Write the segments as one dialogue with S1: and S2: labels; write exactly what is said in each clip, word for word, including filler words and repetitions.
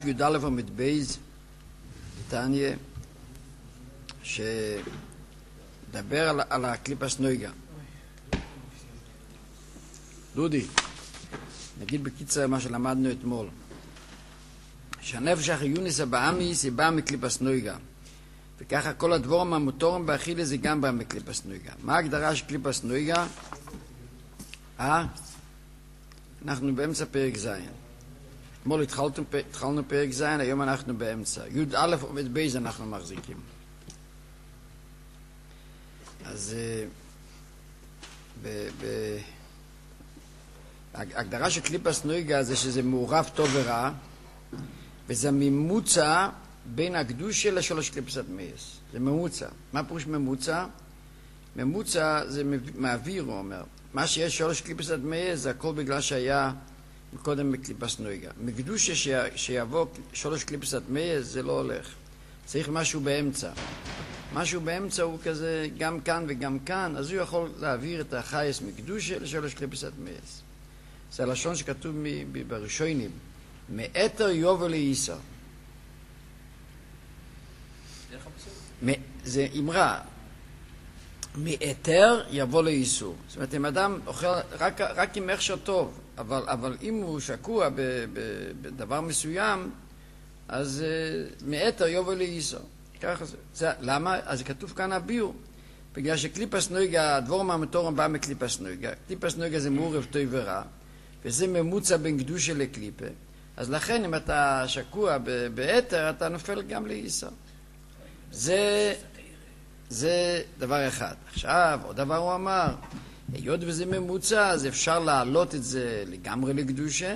S1: י"א עמוד בייז, תניא, שדבר על, על הקליפס נויגה. דודי, נגיד בקיצר מה שלמדנו אתמול, שהנפש החיונית הבאמיס היא באה מקליפס נויגה, וככה כל הדבורם המוטורם באכילה זה גם בא מקליפס נויגה. מה ההגדרה של קליפס נויגה? אה? אנחנו באמצע פרק זין. אתמול התחלנו, התחלנו פרק זין, היום אנחנו באמצע. י"א עומד בייז אנחנו מחזיקים. אז ב, ב, ההגדרה של קליפס נויגה זה שזה מעורב טוב ורע, וזה ממוצע בין הקדושה לשלוש קליפסת מייס. זה ממוצע. מה פירוש ממוצע? ממוצע זה מעביר, הוא אומר. מה שיש שלוש קליפסת מייס זה הכל בגלל שהיה קודם מקליפס נויגה. מקדושה שיבוא שלוש קליפסת מייס זה לא הולך. צריך משהו באמצע. משהו באמצע הוא כזה גם כאן וגם כאן, אז הוא יכול להעביר את החייס מקדושה לשלוש קליפסת מייס. זה הלשון שכתוב בראשונים. מאתר יובל לאיסר. זה אמרה. מאתר יבוא לאיסור. זאת אומרת, אם אדם אוכל רק, רק עם הכשר טוב, אבל, אבל אם הוא שקוע ב, ב, בדבר מסוים, אז uh, מאתר יבוא לאיסור. ככה זה. זה. למה? אז זה כתוב כאן הביור. בגלל שקליפס נויגה, הדבור מהמטורם בא מקליפס נויגה. קליפס נויגה זה מעורב טוב ורע, וזה ממוצע בין קדושה לקליפה. אז לכן אם אתה שקוע באתר, אתה נופל גם לאיסור. זה... זה דבר אחד. עכשיו, עוד דבר הוא אמר, היות וזה ממוצע, אז אפשר להעלות את זה לגמרי לקדושה.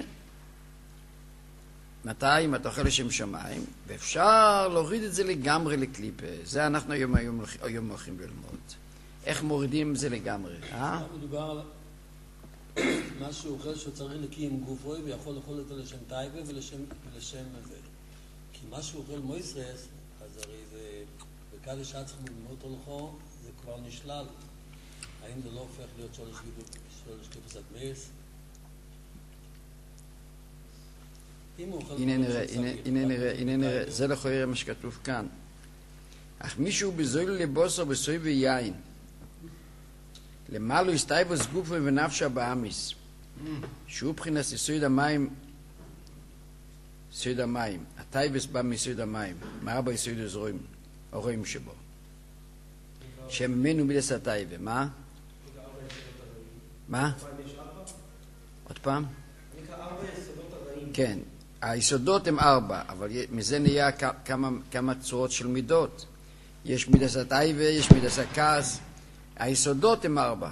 S1: מתי? אם אתה אוכל לשם שמיים, ואפשר להוריד את זה לגמרי לקליפה. זה אנחנו היום, היום, היום הולכים ללמוד. איך מורידים את זה לגמרי? אה?
S2: מדובר על מה שהוא אוכל שהוא צריך לקי עם גופוי, ויכול לאכול אותו לשם טייבה ולשם הזה. כי מה שהוא אוכל מויסרס, אז הרי זה... וכאלה שאת צריכים ללמוד הולכו, זה כבר נשלל. האם זה לא הופך להיות שלוש קליפסת מייס?
S1: הנה נראה, הנה נראה, הנה נראה, זה לכאורה מה שכתוב כאן. אך מישהו בזויל לבוסר בסוי ויין, למעלו הסתייבוס גופו ונפשה באמיס, שהוא בחינת יסוד המים, יסוד המים, הטייבס בא מיסוד המים, מה בא יסוד הזרועים? הרואים שבו. שממנו מידס הטייבה. מה? מה? עוד פעם? כן. היסודות הם ארבע, אבל מזה נהיה כמה צורות של מידות. יש מידס הטייבה, יש מידס הכעס. היסודות הם ארבע.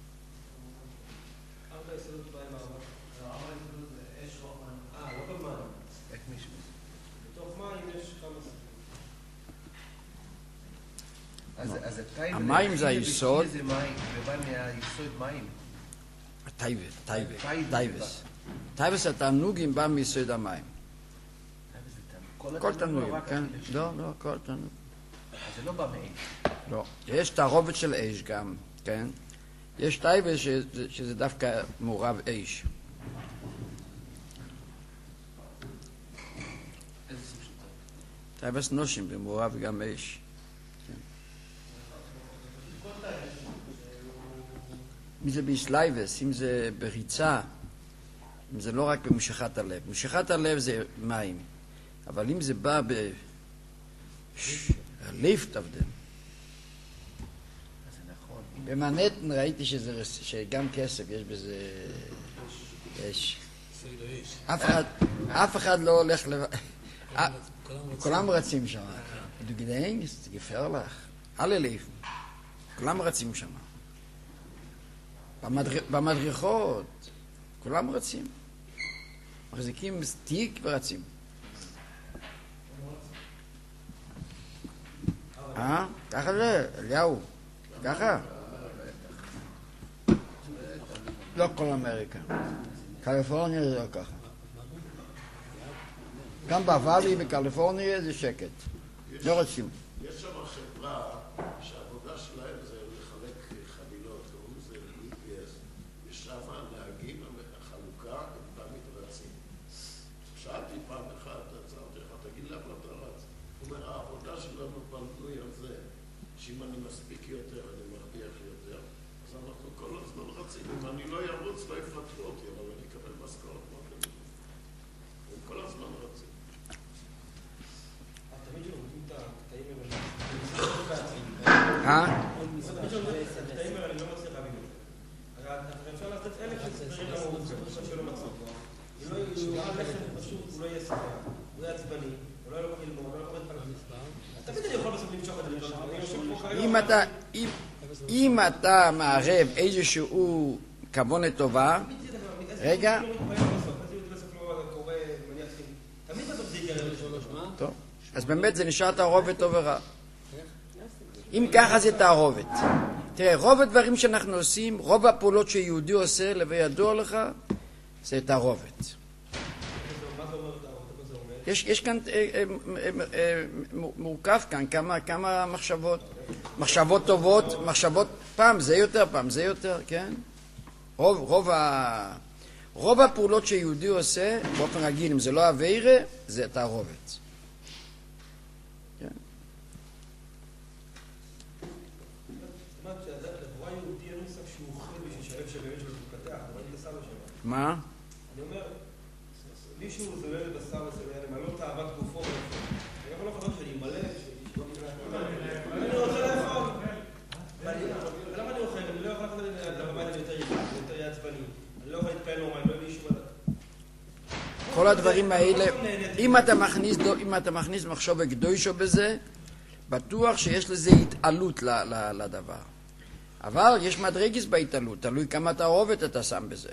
S1: המים זה היסוד.
S3: זה מים, ובא מהיסוד מים.
S1: טייבה, טייבה, טייבס. טייבס התענוגים בא מיסוד המים. כל תענוגים, כן? לא, לא, כל תענוג.
S3: אז זה לא בא מאש.
S1: לא. יש תערובת של אש גם, כן? יש טייבס שזה דווקא מעורב אש.
S3: איזה סוג של טייבס?
S1: טייבס נושים במעורב גם אש. אם זה ביסלייבס, אם זה בריצה, אם זה לא רק במשכת הלב. משכת הלב זה מים. אבל אם זה בא ב... הלב תבדם.
S3: זה נכון.
S1: במנהטן ראיתי שזה, שגם כסף יש בזה... יש. אף אחד, אף אחד לא הולך לב... כולם רצים שם. דוגדאין, זה גפר לך. על הלב. כולם רצים שם. במדריכות, כולם רצים. מחזיקים תיק ורצים. אה? ככה זה, אליהו. ככה. לא כל אמריקה. קליפורניה זה לא ככה. גם בוואלי בקליפורניה זה שקט. לא רצים.
S4: יש שם חברה שהעבודה שלהם זה לחלק חבילות, קוראים לזה אי פי אס, ושם הנהגים החלוקה הם פעם מתרצים. שאלתי פעם אחת, שאם אני מספיק יותר, אני מרוויח יותר, אז אנחנו כל הזמן רצים. אם אני לא ירוץ, לא יפטרו אותי, אבל אני אקבל משכורת מאוד גדולה. הם כל הזמן רצים.
S5: תמיד שלומדים את הקטעים האלה.
S1: אה?
S5: תמיד שלומדים את הקטעים האלה, אני לא מצליח להבין את זה. אפשר לעשות אלף שספרים למה הוא פשוט שלא מצליח. אם הוא יוכל לחם פשוט, הוא לא יהיה ספר. הוא יהיה עצבני, הוא לא יהיה לו חילבון, הוא לא יהיה לו חילבון. אז תמיד אני יכול בסוף למשוך את זה.
S1: אם אתה, אם אתה מערב איזשהו כוונה טובה, רגע, טוב, אז באמת זה נשאר תערובת טוב ורע. אם ככה זה תערובת. תראה, רוב הדברים שאנחנו עושים, רוב הפעולות שיהודי עושה, וידוע לך, זה תערובת. יש, יש כאן, אה, אה, אה, אה, מורכב כאן כמה, כמה מחשבות, מחשבות טובות, מחשבות, פעם זה יותר, פעם זה יותר, כן? רוב, רוב, ה, רוב הפעולות שיהודי עושה, באופן רגיל, אם זה לא עבירה, זה תערובת. כן? מה?
S5: אני אומר, מישהו זולל לבשר וסלם, אני לא תאוות גופו, אני יכול לא חושב שאני מלא, אני רוצה לאכול. למה אני אוכל? אני לא יכול לאכול את הבמה יותר יפה, יותר יעצבני. אני לא יכול להתפעל נורמל, אני לא יודע מישהו...
S1: כל הדברים האלה, אם אתה מכניס, אם אתה מכניס מחשוב וקדושו בזה, בטוח שיש לזה התעלות לדבר. אבל יש מדרגס בהתעלות, תלוי כמה תערובת אתה שם בזה.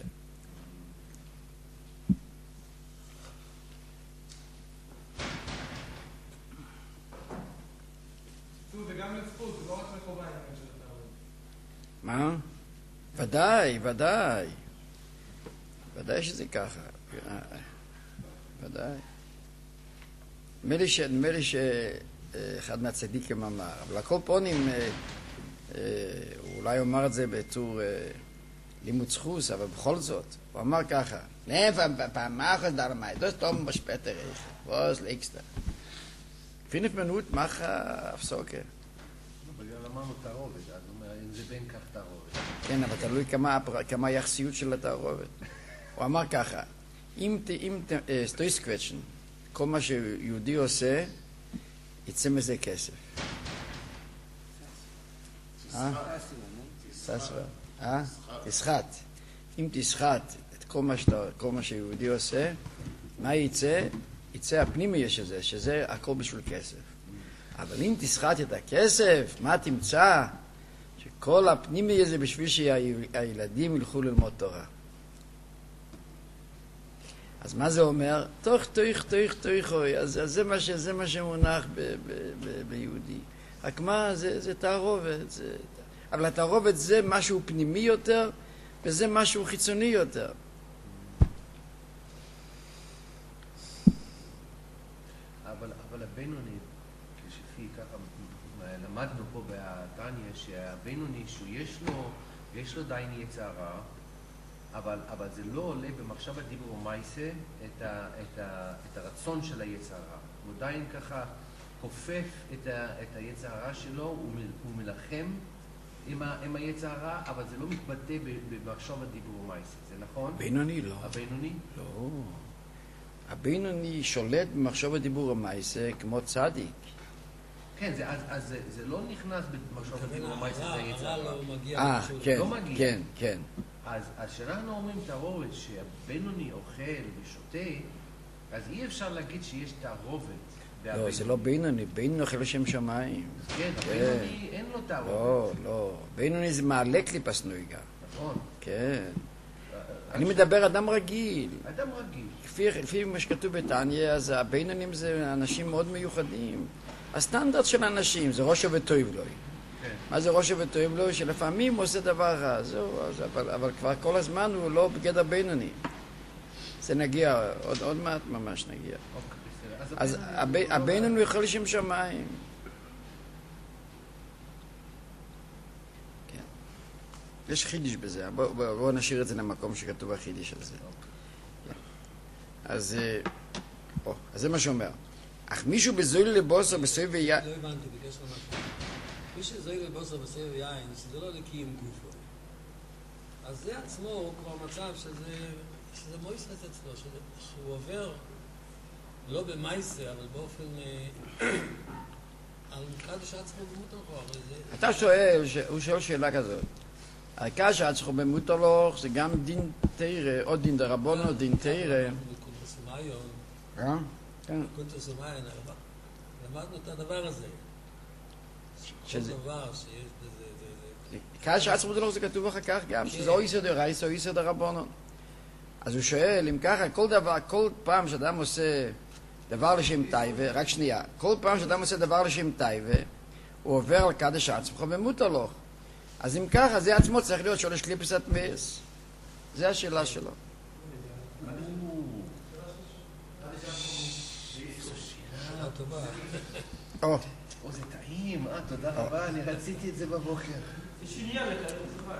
S1: מה? ודאי, ודאי. ודאי שזה ככה. ודאי. נדמה לי שאחד מהצדיקים אמר, אבל הכל פונים, אולי אומר את זה בתור לימוד זכוס, אבל בכל זאת, הוא אמר ככה, פעם אחת דרמאי, das Tom was später ist, was legst du? Fünf Minuten mach הפסוקה.
S3: בגלל אמרנו תערובת, אז הוא אומר, אם זה בין כך תערובת.
S1: כן, אבל תלוי כמה היחסיות של התערובת. הוא אמר ככה, אם סטויס קווצ'ן, כל מה שיהודי עושה, יצא מזה כסף. אה? תסחט. אם תסחט את כל מה שיהודי עושה, מה יצא? יצא הפנימי שזה, שזה הכל בשביל כסף. אבל אם תסחט את הכסף, מה תמצא? שכל הפנימי הזה בשביל שהילדים ילכו ללמוד תורה. אז מה זה אומר? תוך, תוך, תוך, תוך, אז זה מה, זה מה שמונח ב, ב, ב, ביהודי. רק מה? זה, זה תערובת. זה... אבל התערובת זה משהו פנימי יותר, וזה משהו חיצוני יותר.
S3: אבל, אבל הבינוני, כשפי ככה למדנו פה בתניה, שהבינוני שיש לו, יש לו דיין יצרה, אבל, אבל זה לא עולה במחשב הדיבור ומייסה את, ה, את, ה, את הרצון של היצרה. הוא עדיין ככה כופף את, ה, את היצרה שלו, הוא, הוא מלחם עם, ה, עם היצרה, אבל זה לא מתבטא במחשב הדיבור ומייסה. זה נכון?
S1: הבינוני לא.
S3: הבינוני?
S1: לא. הבינוני שולט במחשב הדיבור ומייסה כמו צדיק.
S3: כן, זה, אז, אז זה, זה לא נכנס במחשב הדיבור ומייסה, זה היצרה.
S1: אה, כן,
S3: לא מגיע.
S1: כן, כן.
S3: אז, אז שאנחנו אומרים תערובת שהבינוני אוכל ושותה, אז אי אפשר להגיד שיש תערובת.
S1: לא, זה לא בינוני, בינוני אוכל לשם שמיים.
S3: כן, הבינוני אין לו תערובת.
S1: לא, לא, בינוני זה מעלה קליפס נויגה.
S3: נכון.
S1: כן. אני מדבר אדם רגיל.
S3: אדם רגיל.
S1: לפי, לפי מה שכתוב בתניה, אז הבינונים זה אנשים מאוד מיוחדים. הסטנדרט של אנשים זה ראשו וטויב לוי. מה זה ראשו וטויב לוי? שלפעמים הוא עושה דבר רע, זהו, אבל, אבל כבר כל הזמן הוא לא בגדר בינוני. זה נגיע, עוד, עוד מעט ממש נגיע. אז הבינוני יכול לשם שמיים. כן. יש חידיש בזה, בואו בוא, בוא נשאיר את זה למקום שכתוב החידיש על זה. כן. אז, או, אז זה מה שאומר. אך מישהו בזויל לבוס או בסוי ויד...
S2: לא הבנתי, בגלל שלמה. כפי שזוהי לבוסר בסבב יין, שזה לא לקי עם גופו. אז זה עצמו הוא כבר מצב שזה, שזה מויסס אצלו, שזה, שהוא עובר לא במייסה, אבל באופן על קדש עצמו במותלוך.
S1: אתה שואל, הוא שואל שאלה כזאת. הקדש עצמו במותלוך זה גם דין תירה, או דין דרבון או דין תירה. אה? כן.
S2: קונטרסומיון, למדנו את הדבר הזה.
S1: שזה...
S2: כל דבר שיש בזה...
S1: קדש עצמו במותלוך זה כתוב אחר כך גם, שזה או איסר דרייס או איסר דרבון. אז הוא שואל, אם ככה, כל דבר, כל פעם שאדם עושה דבר לשם טייבה, רק שנייה, כל פעם שאדם עושה דבר לשם טייבה, הוא עובר על קדש עצמך במותלוך. אז אם ככה, זה עצמו צריך להיות שולש קליפסת מייס. זה השאלה שלו.
S3: או, זה טעים, אה, תודה רבה, אני רציתי את זה בבוקר.
S5: יש עניין לקרב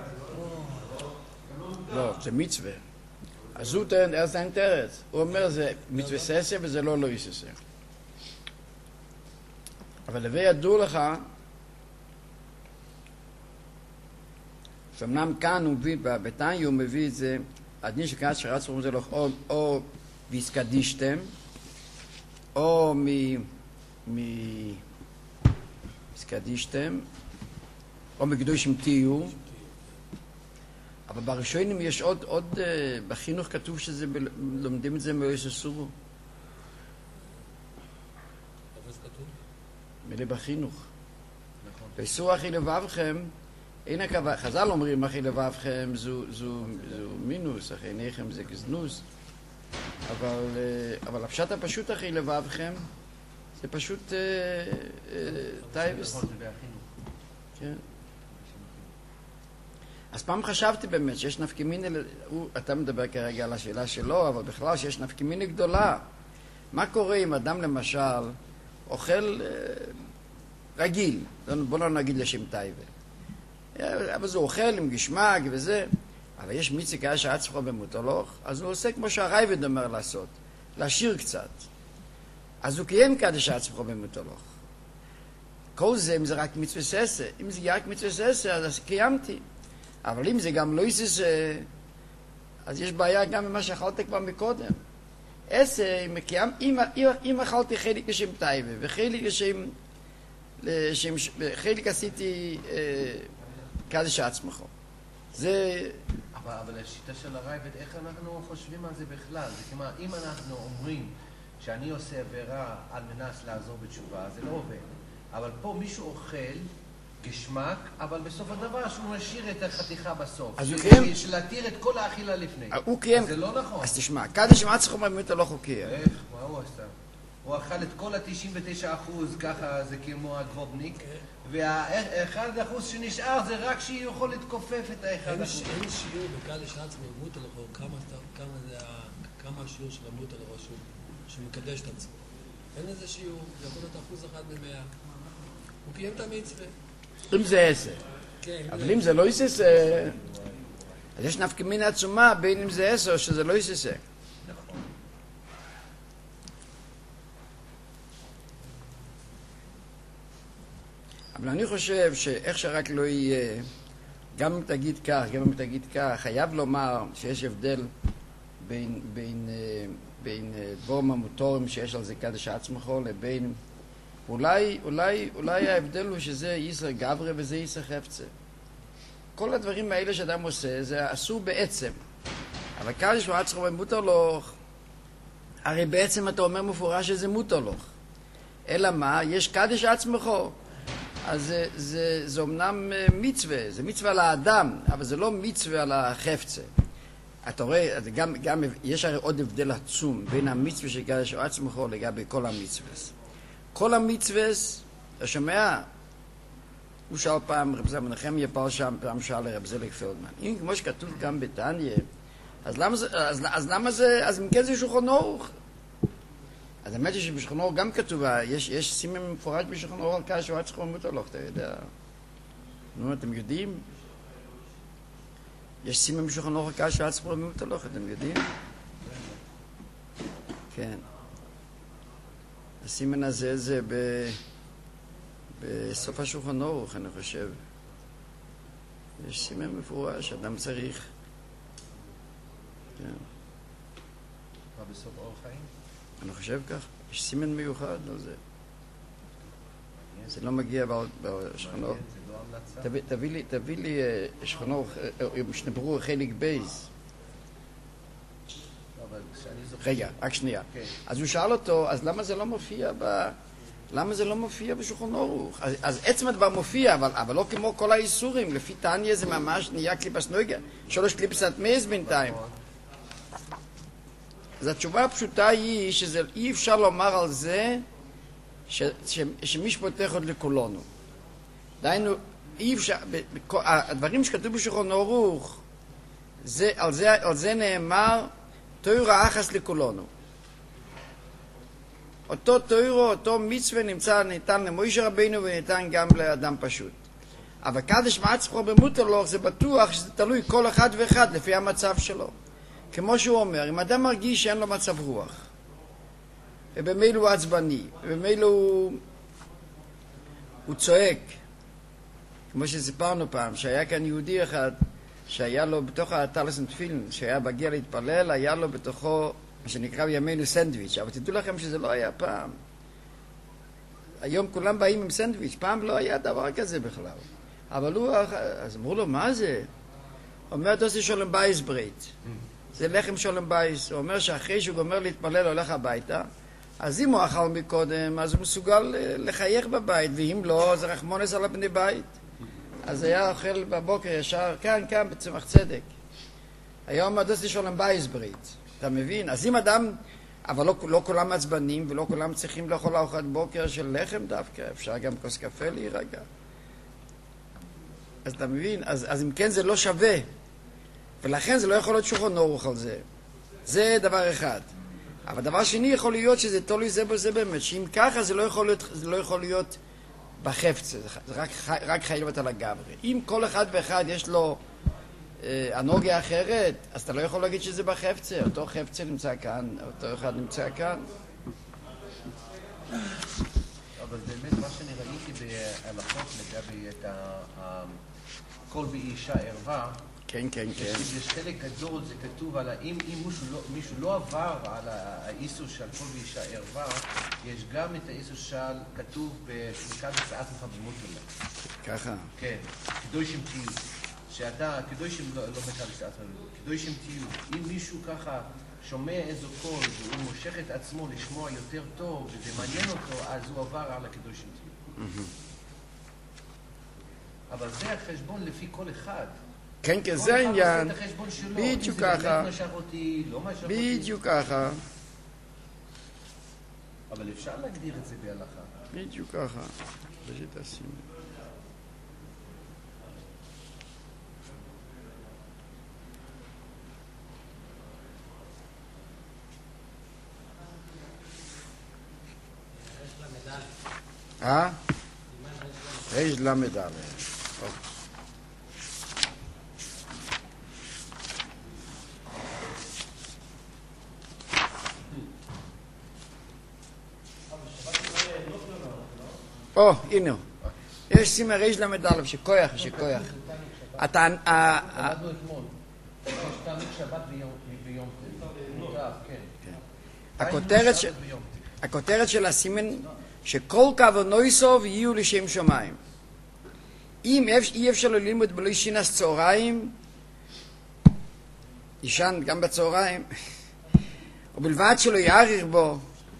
S5: את
S1: לא, זה מצווה. אז הוא טוען, אז זה אינטרס. הוא אומר, זה מצווה ססה וזה לא לא יססה. אבל לבי ידעו לך, שאומנם כאן הוא מביא, בביתניה הוא מביא את זה, הדין שקראת שרצו זה לא, או, או ויסקדישתם, או מ... מ... ויסקדישתם, או מקדושים תהיו, אבל בראשונים יש עוד, עוד, בחינוך כתוב שזה, לומדים את זה מאיססורו.
S2: איפה זה כתוב?
S1: מלא בחינוך. באיסור אחי לבבכם, אין הכוונה, חז"ל אומרים אחי לבבכם זו, זו, זו מינוס, אחי עיניכם זה גזנוס, אבל, אבל הפשט הפשוט אחי לבבכם, זה פשוט טייבס. כן. אז פעם חשבתי באמת שיש נפקמינה, אתה מדבר כרגע על השאלה שלו, אבל בכלל שיש נפקמינה גדולה. מה קורה אם אדם למשל אוכל רגיל, בוא לא נגיד לשם טייבה, אבל זה אוכל עם גשמק וזה, אבל יש מציקה שעצמך במותלוך, אז הוא עושה כמו שהרייבד אומר לעשות, להשאיר קצת. אז הוא קיים קדש עצמך במותלוך. כל זה אם זה רק מצווה ססה, אם זה רק מצווה ססה, אז קיימתי. אבל אם זה גם לא יסס, אז יש בעיה גם ממה שאכלת כבר מקודם. עשר, אם, אם, אם אכלתי חלק לשם טייבה, וחלק לשם, לשם, חלק עשיתי אה, קדש עצמך. זה...
S3: אבל, אבל השיטה של הרייבד, איך אנחנו חושבים על זה בכלל? זה כמו, אם אנחנו אומרים שאני עושה עבירה על מנת לעזור בתשובה, זה לא עובד. אבל פה מישהו אוכל גשמק, אבל בסוף הדבר שהוא משאיר את החתיכה בסוף.
S1: אז הוא קיים...
S3: שלהתיר את כל האכילה לפני.
S1: הוא קיים...
S3: אז זה לא נכון.
S1: אז תשמע, קדש עצמך באמת לא חוקי.
S3: איך? מה הוא עשה? הוא אכל את כל ה-תשעים ותשעה אחוז, ככה זה כמו הגבובניק, וה-אחד אחוז שנשאר זה רק שיכול לתכופף את ה-אחד אחוז.
S2: אין שיעור בקדש עצמו במותלוך, כמה השיעור של המותלוך שמקדש את עצמו. אין איזה שיעור, זה יכול להיות אחוז אחד במאה. הוא קיים את המצווה.
S1: אם זה עשר. אבל אם זה לא יססה, אז יש נפקמינה עצומה בין אם זה עשר או שזה לא יססה.
S3: נכון.
S1: אבל אני חושב שאיך שרק לא יהיה, גם אם תגיד כך, גם אם תגיד כך, חייב לומר שיש הבדל בין, בין, בין דבורים המוטורים שיש על זה קדש עצמך לבין... אולי, אולי, אולי ההבדל הוא שזה יסר גברי וזה יסר חפצה. כל הדברים האלה שאדם עושה, זה אסור בעצם. אבל קדש עצמך במותלוך, הרי בעצם אתה אומר מפורש שזה מותלוך. אלא מה? יש קדש עצמך. אז זה, זה, זה אומנם מצווה, זה מצווה על האדם, אבל זה לא מצווה על החפצה. אתה רואה, גם, גם, יש הרי עוד הבדל עצום בין המצווה של קדש עצמך לגבי כל המצווה. כל המצווס, אתה שומע? הוא שאל פעם, רב זלמן נחמיה פעם שם, פעם שאל לרב זליג פלדמן. אם כמו שכתוב גם בתניא, אז למה זה, אז, אז למה זה, אז אם כן זה שולחן אורוך? אז האמת היא שבשולחן אורוך גם כתוב, יש, יש סימן מפורש בשולחן אורוך על קדש עצמך במותלוך, אתה יודע. נו, אתם יודעים? יש סימן בשולחן אורוך על קדש עצמך במותלוך, אתם יודעים? כן. הסימן הזה זה ב... בסוף השולחן ערוך, אני חושב, יש סימן מפורש, אדם צריך. כן.
S3: מה בסוף אורח חיים?
S1: אני חושב כך, יש סימן מיוחד על זה. זה לא מגיע בשולחן ערוך. תביא לי, תביא לי שולחן ערוך, משנה ברורה חלק בייס. רגע, רק שנייה. אז הוא שאל אותו, אז למה זה לא מופיע ב... למה זה לא מופיע בשולחן ערוך? אז, אז עצם הדבר מופיע, אבל, אבל לא כמו כל האיסורים. לפי תניא זה ממש נהיה קליפס נויגה. שלוש קליפסת מייס בינתיים. אז התשובה הפשוטה היא שאי אפשר לומר על זה ש, ש, שמשפטך עוד לכולנו. דהיינו, אי אפשר... ב, ב, הדברים שכתוב בשולחן ערוך, זה, על, זה, על זה נאמר תורה אחס לכולנו. אותו תוירו, אותו מצווה נמצא, ניתן למוישה רבינו וניתן גם לאדם פשוט. אבל קדש מעצמו במותר לו, זה בטוח שזה תלוי כל אחד ואחד לפי המצב שלו. כמו שהוא אומר, אם אדם מרגיש שאין לו מצב רוח, ובמילא הוא עצבני, ובמילא הוא, הוא צועק, כמו שסיפרנו פעם, שהיה כאן יהודי אחד, שהיה לו בתוך הטלסן תפילין, שהיה בגיע להתפלל, היה לו בתוכו מה שנקרא בימינו סנדוויץ', אבל תדעו לכם שזה לא היה פעם. היום כולם באים עם סנדוויץ', פעם לא היה דבר כזה בכלל. אבל הוא, אז אמרו לו, מה זה? הוא אומר, זה עושה שולם בייס ברית. זה לחם שולם בייס. הוא אומר שאחרי שהוא גומר להתפלל, הולך הביתה, אז אם הוא אכל מקודם, אז הוא מסוגל לחייך בבית, ואם לא, זה רחמונס על הבני בית. אז היה אוכל בבוקר ישר, כאן, כאן, בצמח צדק. היום זה עושה שולם בייס ברית. אתה מבין? אז אם אדם, אבל לא, לא כולם עצבנים ולא כולם צריכים לאכול ארוחת בוקר של לחם דווקא, אפשר גם כוס קפה להירגע. אז אתה מבין? אז, אז אם כן זה לא שווה, ולכן זה לא יכול להיות שולחן ערוך על זה. זה דבר אחד. אבל דבר שני יכול להיות שזה תלוי זה בזה באמת, שאם ככה זה לא יכול להיות, זה לא יכול להיות בחפץ, זה רק, רק חייב אותה לגמרי. אם כל אחד ואחד יש לו הנוגיה אחרת, אז אתה לא יכול להגיד שזה בחפצה. אותו חפצה נמצא כאן, אותו אחד נמצא כאן.
S3: אבל באמת מה שאני ראיתי בהלכות לגבי את כל באישה ערווה,
S1: כן, כן, כן.
S3: יש חלק גדול, זה כתוב על האם מישהו לא עבר על האיסור של כל באישה ערווה, יש גם את האיסור של כתוב בשמיקה בצעת מחבמות למה.
S1: ככה?
S3: כן, קדושים תהיו. שאתה, קדושים לא מתה לשעת רבים, קדושים תהיו. אם מישהו ככה שומע איזו קול והוא מושך את עצמו לשמוע יותר טוב וזה מעניין אותו, אז הוא עבר על הקדושים תהיו. אבל זה החשבון לפי כל אחד.
S1: כן, כן, זה העניין.
S3: כל אחד עושה את החשבון שלו.
S1: בדיוק ככה.
S3: אם זה באמת משך אותי, לא משך אותי.
S1: בדיוק ככה.
S3: אבל אפשר להגדיר את זה בהלכה.
S1: בדיוק ככה. ושתשים. אה? ריש למד א'. או, הנה. יש סימן ריש למד א' שכוח, שכוח. אתה...
S3: למדנו אתמול. יש תענוג שבת ביום כן.
S1: הכותרת של הסימן שכל כוונויסוב יהיו לשם שמיים. אם אי אפשר ללמוד בלי שינס צהריים, ישן גם בצהריים, ובלבד שלא יאריך בו,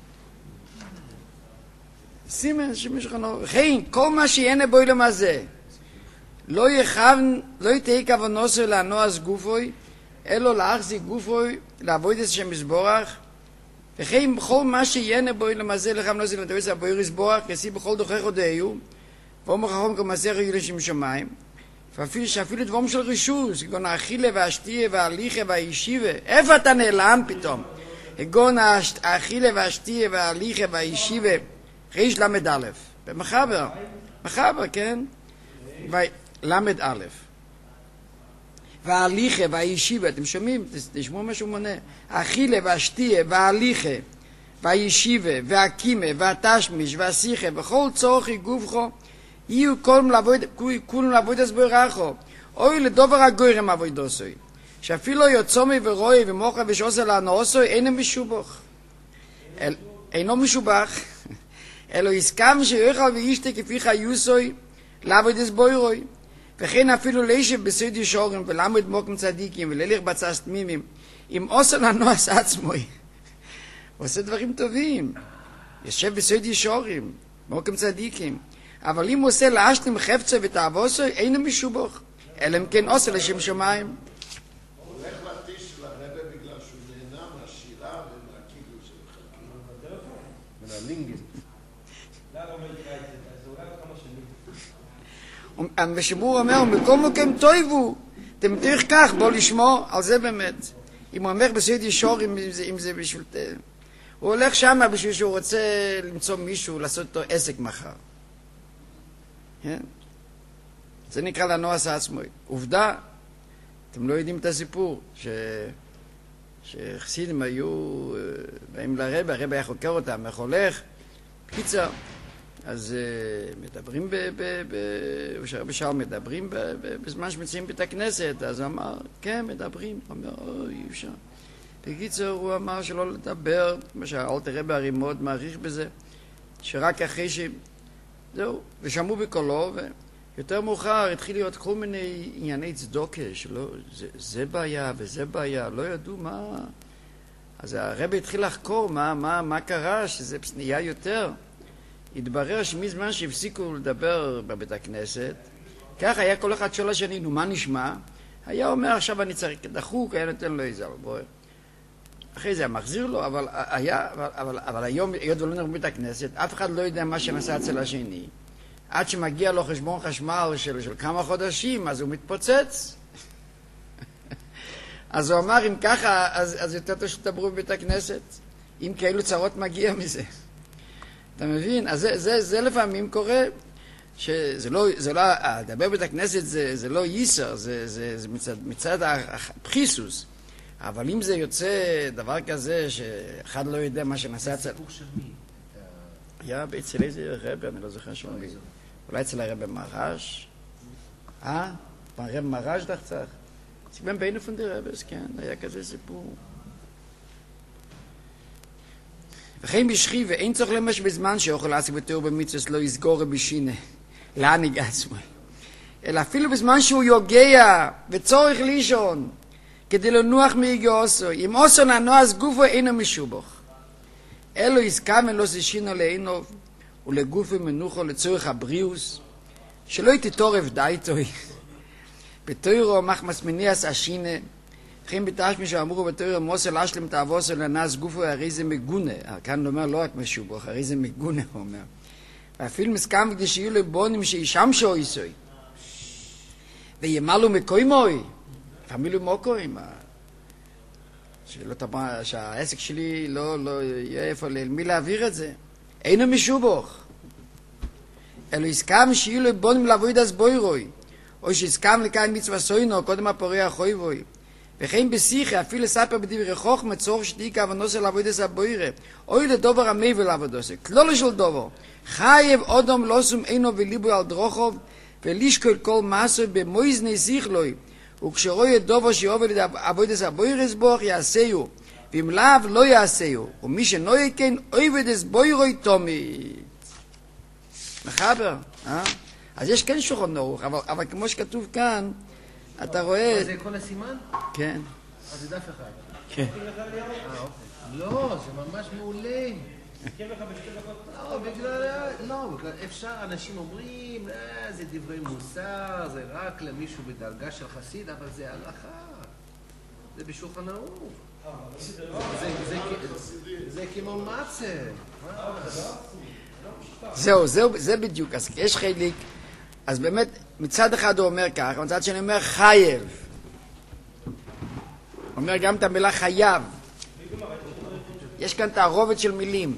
S1: סימן שמשכנו, וכן, כל מה שיהנה בו אילם הזה, לא יכוון, לא יתהי כוונוסו להנועס גופוי, אלו להחזיק גופוי, לעבוד את השם מזבורך, וכן בכל מה שיהנה בו אילם הזה, לכם לא זה לנדוויס הבויר יסבורך, כסי בכל דוחך הודעיו, ואומר חכום כמסך יהיו לשם שמיים, ואפילו שאפילו דבום של רישוס, כגון האכילה והשתייה וההליכה והישיבה, איפה אתה נעלם פתאום? כגון האכילה והשתייה וההליכה והישיבה, ריש למד א', במחבר, מחבר, כן? למד א', וההליכה והישיבה, אתם שומעים? תשמעו מה שהוא מונה, האכילה והשתייה וההליכה והישיבה והקימה והתשמיש והשיחה וכל צורכי גופכו יהיו כולם לעבוד, כולם לעבוד אז ברחו. אוי לדובר הגוירם עבודוסוי. שאפילו יוצומי ורואי ומוחה ושעושה להנאוסוי אינו משובח. אל, אינו משובח. אלו הסכם שיוכל וישתה כפי חיוסוי לעבוד אז בוירוי. וכן אפילו לישב בסוד ישורים ולמוד מוקם צדיקים וללך בצס תמימים. אם עושה לנועס עצמוי. עושה דברים טובים. יושב בסוד ישורים, מוקם צדיקים. אבל אם עושה להשלים חפצה ותאבוסוי אינו משובח. אלא אם כן עושה לשם שמיים.
S4: הוא הולך להתיש לרבא בגלל שהוא נהנה מהשירה ומהקידוש של חלקים.
S3: מהלינגן.
S5: לא, לא יקרא את זה, זה אולי עוד כמה שנים.
S1: ושמור אומר, מכל מקום טויבו, אתם תריך כך, בוא לשמור, על זה באמת. אם הוא אומר בסוד ישור, אם זה, אם זה בשביל... הוא הולך שם בשביל שהוא רוצה למצוא מישהו, לעשות אותו עסק מחר. כן? זה נקרא לנועס עצמוי. עובדה, אתם לא יודעים את הסיפור, ש... שחסידים היו באים לרבא, הרבא היה חוקר אותם, איך הולך, קיצר, אז uh, מדברים, ב... ב... ב... הרבא שאל מדברים ב... ב... בזמן שמצאים בית הכנסת, אז הוא אמר, כן, מדברים, הוא אומר, אוי, אי אפשר. בקיצר, הוא אמר שלא לדבר, מה שהאלתר רבא הרי מאוד מעריך בזה, שרק אחרי ש... זהו, ושמעו בקולו, ו... יותר מאוחר התחיל להיות כל מיני ענייני צדוקה, שלא, זה, זה בעיה וזה בעיה, לא ידעו מה... אז הרב התחיל לחקור מה, מה, מה קרה, שזה נהיה יותר. התברר שמזמן שהפסיקו לדבר בבית הכנסת, כך היה כל אחד שואל השני, נו מה נשמע? היה אומר עכשיו אני צריך דחוק, היה נותן לו איזה בוער. אחרי זה היה מחזיר לו, אבל, היה, אבל, אבל, אבל היום, היות ולא נראה בבית הכנסת, אף אחד לא יודע מה שנעשה אצל השני. עד שמגיע לו חשבון חשמל של, של כמה חודשים, אז הוא מתפוצץ. אז הוא אמר, אם ככה, אז, אז יותר טוב שתדברו בבית הכנסת. אם כאלו צרות מגיע מזה. אתה מבין? אז זה, זה, זה לפעמים קורה, שזה לא, זה לא, לדבר בבית הכנסת זה, זה לא ייסר, זה, זה, זה מצד, מצד הפחיסוס. אבל אם זה יוצא דבר כזה, שאחד לא יודע מה שנעשה אצל...
S3: זה סיפור של מי?
S1: היה אצל איזה רבי, אני לא זוכר שם. אולי אצל הרב מרש? אה? הרב מרש דחצח? סיבן בינו פון דר רבס, כן, היה כזה סיפור. וכן בשכי ואין צורך למש בזמן שאוכל לעסק בתיאור במצווס לא יסגור בשינה, להניג עצמו. אלא אפילו בזמן שהוא יוגע וצורך לישון, כדי לנוח מיגע עושו. אם עושו לנועס גופו אינו משובח. אלו יסכם אלו שישינו לעינו ולגופו מנוחו לצורך הבריאוס, שלא יתתורף דייטוי. בתוירו מחמס מניאס השינה, וכן בתשמי שאמרו בתוירו מוסל אשלם תאבוסו לנס גופו הרי זה מגונה. כאן הוא אומר לא רק משובח, הרי זה מגונה הוא אומר. ואפילו מסכם כדי שיהיו לבונים שישמשו איסוי. וימלו מקוימוי, פמילו מוקוים. שלא תבע, שהעסק שלי לא, לא יהיה איפה למי להעביר את זה. אינו משובח. אלו הסכם שיהיו לבונים לעבוד אז בוירוי, או שהסכם לקיים מצווה סוינו, קודם הפורע חויבוי. וכן בשיחה, אפילו לספר בדברי חוכמה, צורך שתיקה ונוסע לעבוד אז הבוירה, אוי לדובר המי ולעבוד עושה. כלולו של דובר, חייב אודום לא שום אינו וליבו על דרוכוב, ולשקול כל מסו במויזני שיחלוי, וכשרואי דובר שיעובד לעבוד אז הבוירה סבוך, יעשהו, ואם לאו לא יעשהו, ומי שנוי כן, עובד אז בוירוי תומית. מחבר, אה? אז יש כן שולחן ערוך, אבל, אבל כמו שכתוב כאן, אתה רואה...
S3: זה כל הסימן?
S1: כן.
S3: אז זה דף אחד.
S1: כן.
S3: לא, זה ממש מעולה.
S5: כן לך בשתי דקות.
S3: לא, בגלל... לא, בגלל... אפשר, אנשים אומרים, אה, זה דברי מוסר, זה רק למישהו בדרגה של חסיד, אבל זה הלכה. זה בשולחן ערוך. זה כמו מצה.
S1: זהו, זהו, זה בדיוק. אז יש חלק, אז באמת, מצד אחד הוא אומר כך, מצד שני אומר חייב. הוא אומר גם את המילה חייב. יש כאן תערובת של מילים.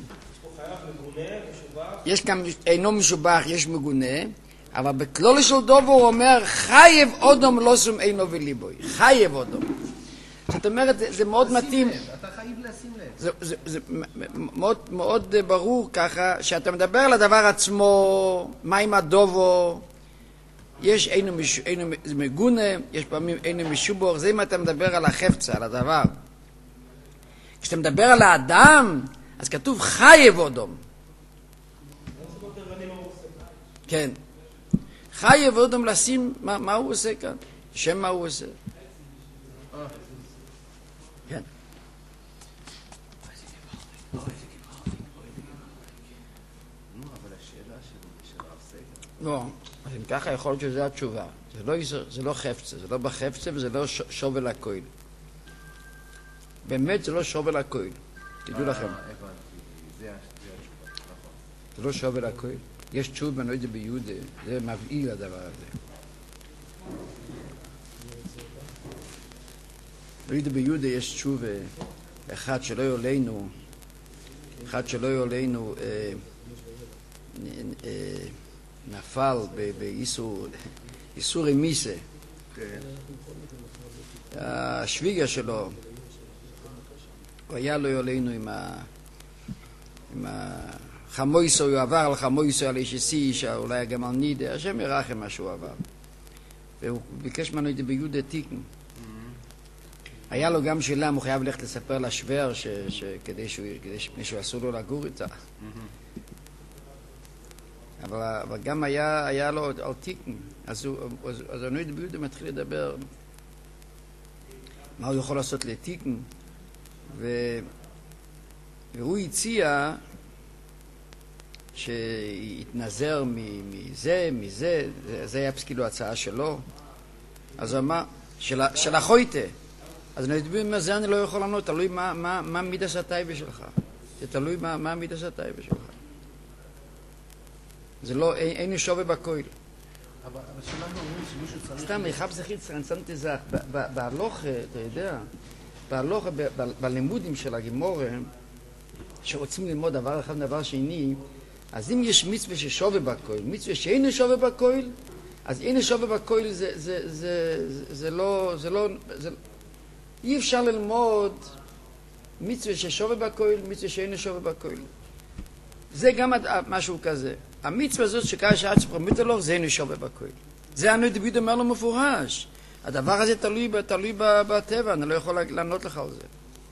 S1: יש כאן אינו משובח, יש מגונה, אבל בכלול של דובר הוא אומר חייב אודום לא שום אינו וליבוי. חייב אודום. זאת את אומרת, זה, זה מאוד מתאים.
S3: לב, אתה חייב לשים לב.
S1: זה, זה, זה מאוד, מאוד ברור ככה, שאתה מדבר על הדבר עצמו, מה עם הדובו, יש אינו, מש, אינו מגונה, יש פעמים אינו משובור, זה אם אתה מדבר על החפצה, על הדבר. כשאתה מדבר על האדם, אז כתוב חי אבודום. כן. חי אבודום לשים, מה, מה הוא עושה כאן? שם מה הוא עושה? כן. לא, אז אם ככה יכול להיות שזו התשובה. זה לא, זה לא חפצה, זה לא בחפצה וזה לא שובל הכהל. באמת זה לא שובל הכהל. תדעו לכם. זה לא שובל הכהל. יש תשובה, אני לא יודע ביהודה, זה מבעיל הדבר הזה. לא יודע ביהודה יש תשובה, אחד שלא יולנו, אחד שלא יולנו, אה, אה, נפל באיסור, איסור רמיסה. השוויגה שלו, הוא היה לא יולנו עם ה... עם החמויסו, הוא עבר על חמויסו, על איש איסי, שאולי היה גם על נידה, השם ירחם מה שהוא עבר. והוא ביקש ממנו את זה ביהודה תיקן. היה לו גם שאלה, הוא חייב ללכת לספר לשוור, כדי שהוא אסור לו לגור איתה. אבל גם היה לו על תיקן. אז הנויד ביהודה מתחיל לדבר מה הוא יכול לעשות לתיקן. והוא הציע שיתנזר מזה, מזה, זה היה כאילו הצעה שלו. אז הוא אמר, של החויטה. אז אני אדבר מה זה אני לא יכול לענות, תלוי מה מידס הטייבה שלך. זה תלוי מה מידס הטייבה שלך. זה לא, אין שווה בכויל.
S3: אבל שלנו אומרים שמישהו צריך...
S1: סתם, אני חייב זכית צרנצנתי זך. בהלוך, אתה יודע, בהלוך, בלימודים של הגימורה, שרוצים ללמוד דבר אחד דבר שני, אז אם יש מצווה ששווה בכויל, מצווה שאין שווה בכויל, אז אין שווה בכויל זה, זה, זה, זה לא, זה לא, זה, אי אפשר ללמוד מצווה ששווה בכויל, מצווה שאין שווה בכויל. זה גם משהו כזה. המצווה הזאת שקרה שעד שפרמית הלוך, זה אין שווה בכויל. זה אני דוד אומר לו מפורש. הדבר הזה תלוי, תלוי בטבע, אני לא יכול לענות לך על זה.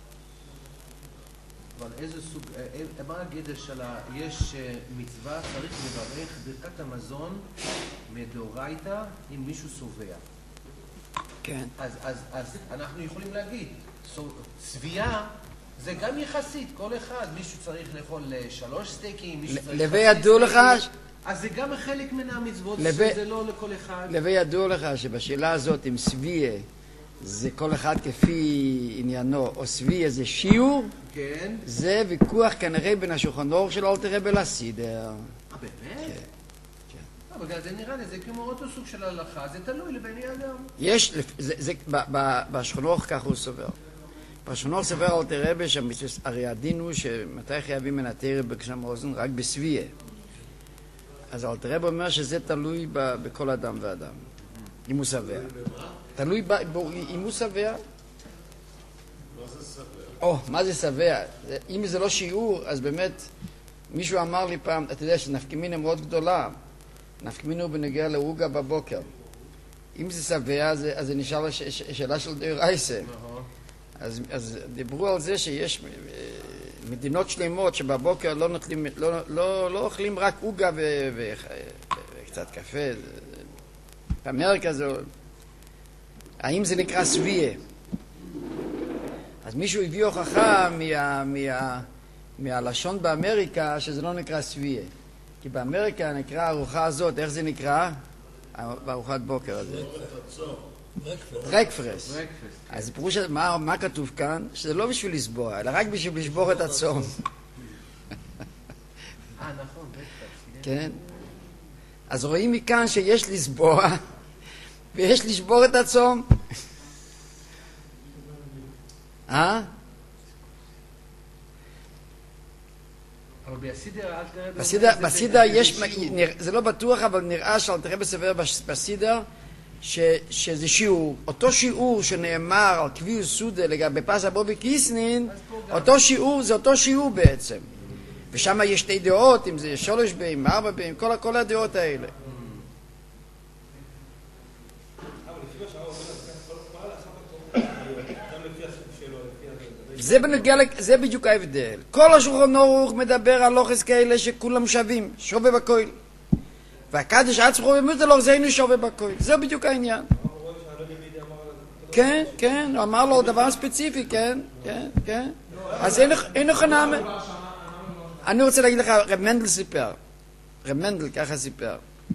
S3: אבל איזה סוג, מה הגדר שלה? יש מצווה, צריך לברך ברכת המזון מדאורייתא אם מישהו סובע.
S1: כן.
S3: אז, אז, אז אנחנו יכולים להגיד, צביעה זה גם יחסית, כל אחד, מישהו צריך לאכול שלוש סטייקים, מישהו צריך...
S1: לבי ידעו לך...
S3: אז זה גם חלק מן המצוות, זה לא לכל אחד.
S1: לבי ידעו לך שבשאלה הזאת, אם סביעה זה כל אחד כפי עניינו, או סביעה זה שיעור,
S3: כן.
S1: זה ויכוח כנראה בין השולחן אורך של אלתר רבי לסידר.
S3: אה, באמת? כן. אבל זה נראה לי, זה כמו אותו סוג של הלכה, זה תלוי לבני אדם.
S1: יש, בשולחן אורך כך הוא סובר. בשולחן אורך סובר אלתר רבי, הרי הדין הוא שמתי חייבים מן התורה בגשם אוזן? רק בסביעה. אז אלתר רבי אומר שזה תלוי בכל אדם ואדם, אם הוא שבע. תלוי אם הוא שבע.
S4: מה זה שבע?
S1: או, מה זה שבע? אם זה לא שיעור, אז באמת, מישהו אמר לי פעם, אתה יודע שנפקמינה מאוד גדולה, נפקמינה הוא בנגיע לעוגה בבוקר. אם זה שבע, אז זה נשאר שאלה של דאורייתא. אז, אז דיברו על זה שיש מדינות שלמות שבבוקר לא, נוטלים, לא, לא, לא אוכלים רק עוגה וקצת קפה. באמריקה זה... האם זה נקרא סביעה? אז מישהו הביא הוכחה מה, מה, מהלשון באמריקה שזה לא נקרא סביעה. כי באמריקה נקרא הארוחה הזאת, איך זה נקרא? בארוחת בוקר הזה. ברקפרסט. אז פירוש, מה, מה כתוב כאן? שזה לא בשביל לסבוע, אלא רק בשביל לשבור את הצום.
S3: אה, נכון, ברקפרסט.
S1: כן. אז רואים מכאן שיש לסבוע, ויש לשבור את הצום. אה?
S3: אבל בסידר,
S1: בסידר, בסידר יש, זה לא בטוח, אבל נראה שאלתר רבי סובר בסידר, ש, שזה שיעור, אותו שיעור שנאמר על קביעות סודה לגבי פס הבובי קיסנין, אותו שיעור זה אותו שיעור בעצם. ושם יש שתי דעות, אם זה שלוש באים, ארבע באים, כל, כל הדעות האלה. זה בנוגע, זה בדיוק ההבדל. כל השולחן ערוך מדבר על לוחס כאלה שכולם שווים, שווה בכל. והקדש עצמו במות אלוך זה אינו שווה בכל. זה בדיוק העניין. כן, כן, הוא אמר לו דבר ספציפי, כן, כן, כן. אז אין לך נאמה. אני רוצה להגיד לך, רב מנדל סיפר, רב מנדל ככה סיפר,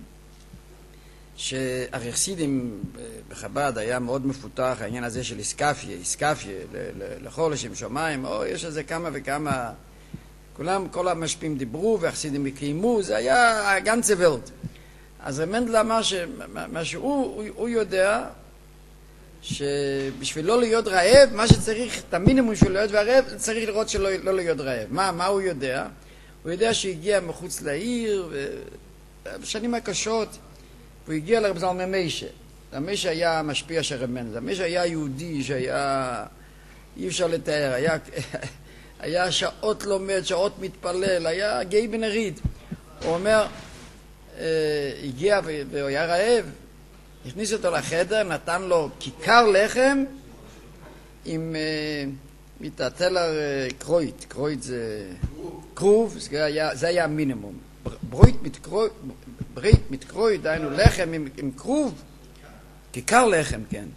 S1: שהרי חסידים בחב"ד היה מאוד מפותח העניין הזה של איסקפיה, איסקפיה, לכל לשם שמיים, או יש לזה כמה וכמה, כולם, כל המשפיעים דיברו והחסידים קיימו, זה היה גנצה ולט. אז רב מנדל אמר שמה שהוא הוא יודע, שבשביל לא להיות רעב, מה שצריך, את המינימום של להיות רעב, צריך לראות שלא לא להיות רעב. מה, מה הוא יודע? הוא יודע שהגיע מחוץ לעיר, בשנים הקשות, הוא הגיע לרב זלמן מיישה. מיישה היה משפיע של רב מנדל. מיישה היה יהודי שהיה, אי אפשר לתאר, היה, היה שעות לומד, שעות מתפלל, היה גאי בן ארית. הוא אומר, הגיע והוא היה רעב, הכניס אותו לחדר, נתן לו כיכר לחם עם מטלטלר קרויט, קרויט זה קרוב, זה היה, זה היה המינימום. ברית מתקרויט, ברית מתקרויט, דיינו לחם עם, עם קרוב, כיכר לחם, כן.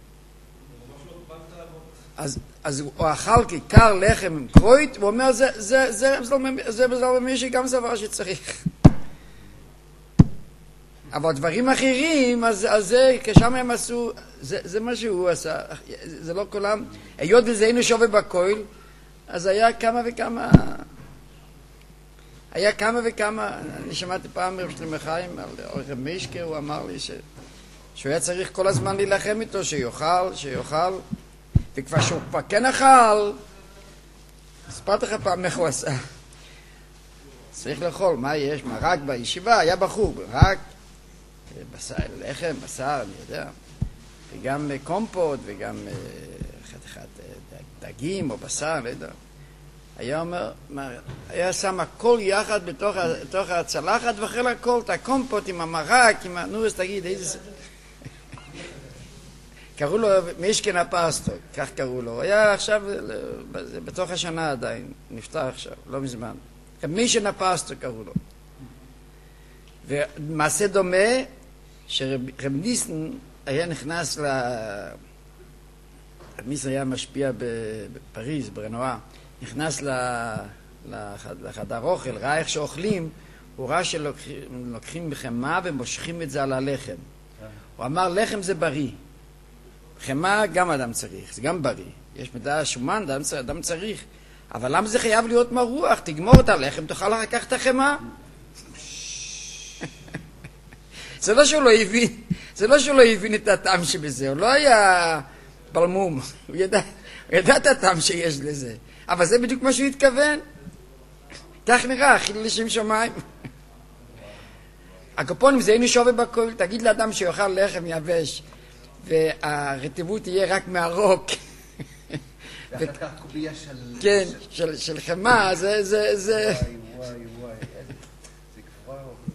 S1: אז, אז הוא אכל כיכר לחם עם קרויט, הוא אומר, זה, זה, זה, זה בזל במישהי גם דבר שצריך. אבל דברים אחרים, אז, אז זה, כשם הם עשו, זה, זה מה שהוא עשה, זה לא כולם, היות וזה היינו שווה בכל, אז היה כמה וכמה, היה כמה וכמה, אני שמעתי פעם רב שלמה חיים, על רב מישקר, הוא אמר לי ש, שהוא היה צריך כל הזמן להילחם איתו, שיוכל, שיוכל, וכבר שהוא כבר כן אכל, הספרתי לך פעם איך הוא עשה, צריך לאכול, מה יש, מרק בישיבה, היה בחור, רק, בשר, לחם, בשר, אני יודע, וגם קומפוט, וגם חתיכת דגים או בשר, לא יודע. היה אומר, היה שם הכל יחד בתוך, בתוך הצלחת, ואכל הכל, את הקומפוט עם המרק, עם הנורס, תגיד, איזה... קראו לו מישקן הפסטו, כך קראו לו. הוא היה עכשיו, בתוך השנה עדיין, נפטר עכשיו, לא מזמן. מישקן הפסטו קראו לו. ומעשה דומה, שרב ניסן היה נכנס ל... רב ניסן היה משפיע בפריז, ברנואה, נכנס לחדר אוכל, ראה איך שאוכלים, הוא ראה שלוקחים חמה ומושכים את זה על הלחם. הוא אמר, לחם זה בריא. חמה גם אדם צריך, זה גם בריא. יש מידה שומן, אדם צריך. אבל למה זה חייב להיות מרוח? תגמור את הלחם, תוכל לקחת את החמה. זה לא שהוא לא הבין, זה לא שהוא לא הבין את הטעם שבזה, הוא לא היה בלמום, הוא ידע, הוא ידע את הטעם שיש לזה, אבל זה בדיוק מה שהוא התכוון. כך נראה, חיל לשם שמיים. הקופונים זה אינו שווה בכל, תגיד לאדם שיאכל לחם יבש, והרטיבות תהיה רק מהרוק.
S3: ואחר כך קובייה של...
S1: כן, של חמה, זה, זה, זה...
S3: וואי, וואי, וואי, זה כבר...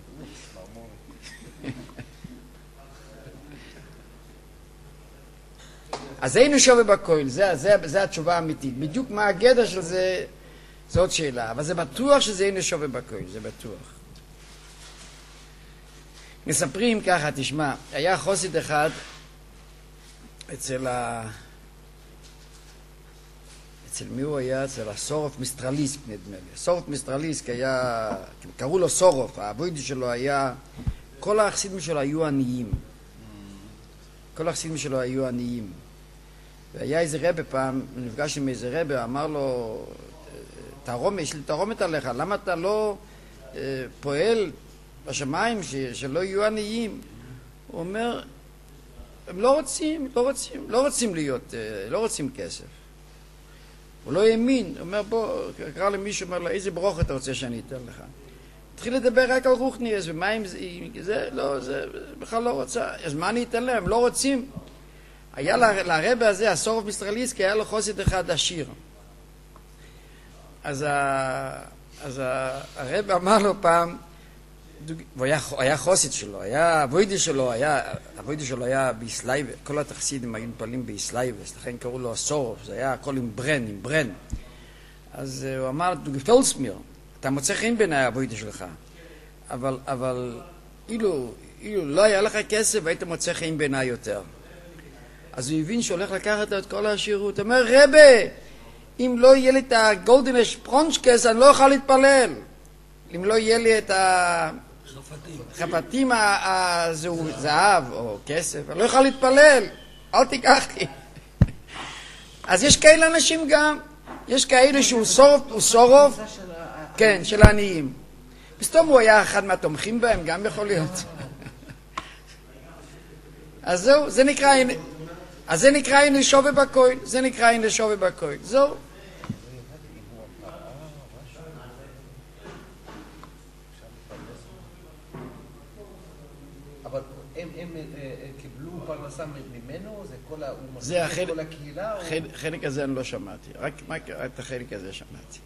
S1: אז היינו שווה בכל, זה, זה, זה התשובה האמיתית. בדיוק מה הגדר של זה, זאת שאלה. אבל זה בטוח שזה היינו שווה בכל, זה בטוח. מספרים ככה, תשמע, היה חוסיד אחד אצל ה... אצל מי הוא היה? אצל הסורוף מיסטרליסק, נדמה לי. סורוף מיסטרליסק היה, קראו לו סורוף, העבוד שלו היה, כל החסידים שלו היו עניים. כל החסידים שלו היו עניים. והיה איזה רבא פעם, נפגש עם איזה רבא, אמר לו, תרום, יש לי תרומת עליך, למה אתה לא אה, פועל בשמיים ש, שלא יהיו עניים? הוא אומר, הם לא רוצים, לא רוצים, לא רוצים להיות, אה, לא רוצים כסף. הוא לא האמין, הוא אומר, בוא, קרא למישהו, אומר לו, איזה ברוך אתה רוצה שאני אתן לך? התחיל לדבר רק על רוחניאס, ומה אם זה, זה, לא, זה בכלל לא רוצה. אז מה אני אתן להם? לא רוצים. היה לרבא הזה, הסורוב מיסטרליסקי, היה לו חוסית אחד עשיר. אז, ה, אז ה, הרבא אמר לו פעם, הוא היה, היה חוסית שלו, היה הווידי שלו, היה, הווידי שלו היה ביסלייבה, כל התחסידים היו נפעלים ביסלייבס, לכן קראו לו הסורוב, זה היה הכל עם ברן, עם ברן. אז הוא אמר, דו גפלס מיר, אתה מוצא חן בעיניי הווידי שלך, אבל, אבל אילו, אילו לא היה לך כסף, היית מוצא חן בעיניי יותר. אז הוא הבין שהולך לקחת את כל השירות, הוא אומר, רבי, אם לא יהיה לי את הגולדן שפרונשקס, אני לא אוכל להתפלל. אם לא יהיה לי את החפתים, זהב או כסף, אני לא אוכל להתפלל, אל תיקח לי. אז יש כאלה אנשים גם, יש כאלה שהוא סורוב, הוא סורוב, כן, של העניים. בסתום הוא היה אחד מהתומכים בהם, גם יכול להיות. אז זהו, זה נקרא, אז זה נקרא אין לשווה בקוין, זה נקרא אין לשווה בקוין, זהו.
S3: אבל הם קיבלו פרנסה ממנו? זה כל הקהילה?
S1: החלק הזה אני לא שמעתי, רק את החלק הזה שמעתי.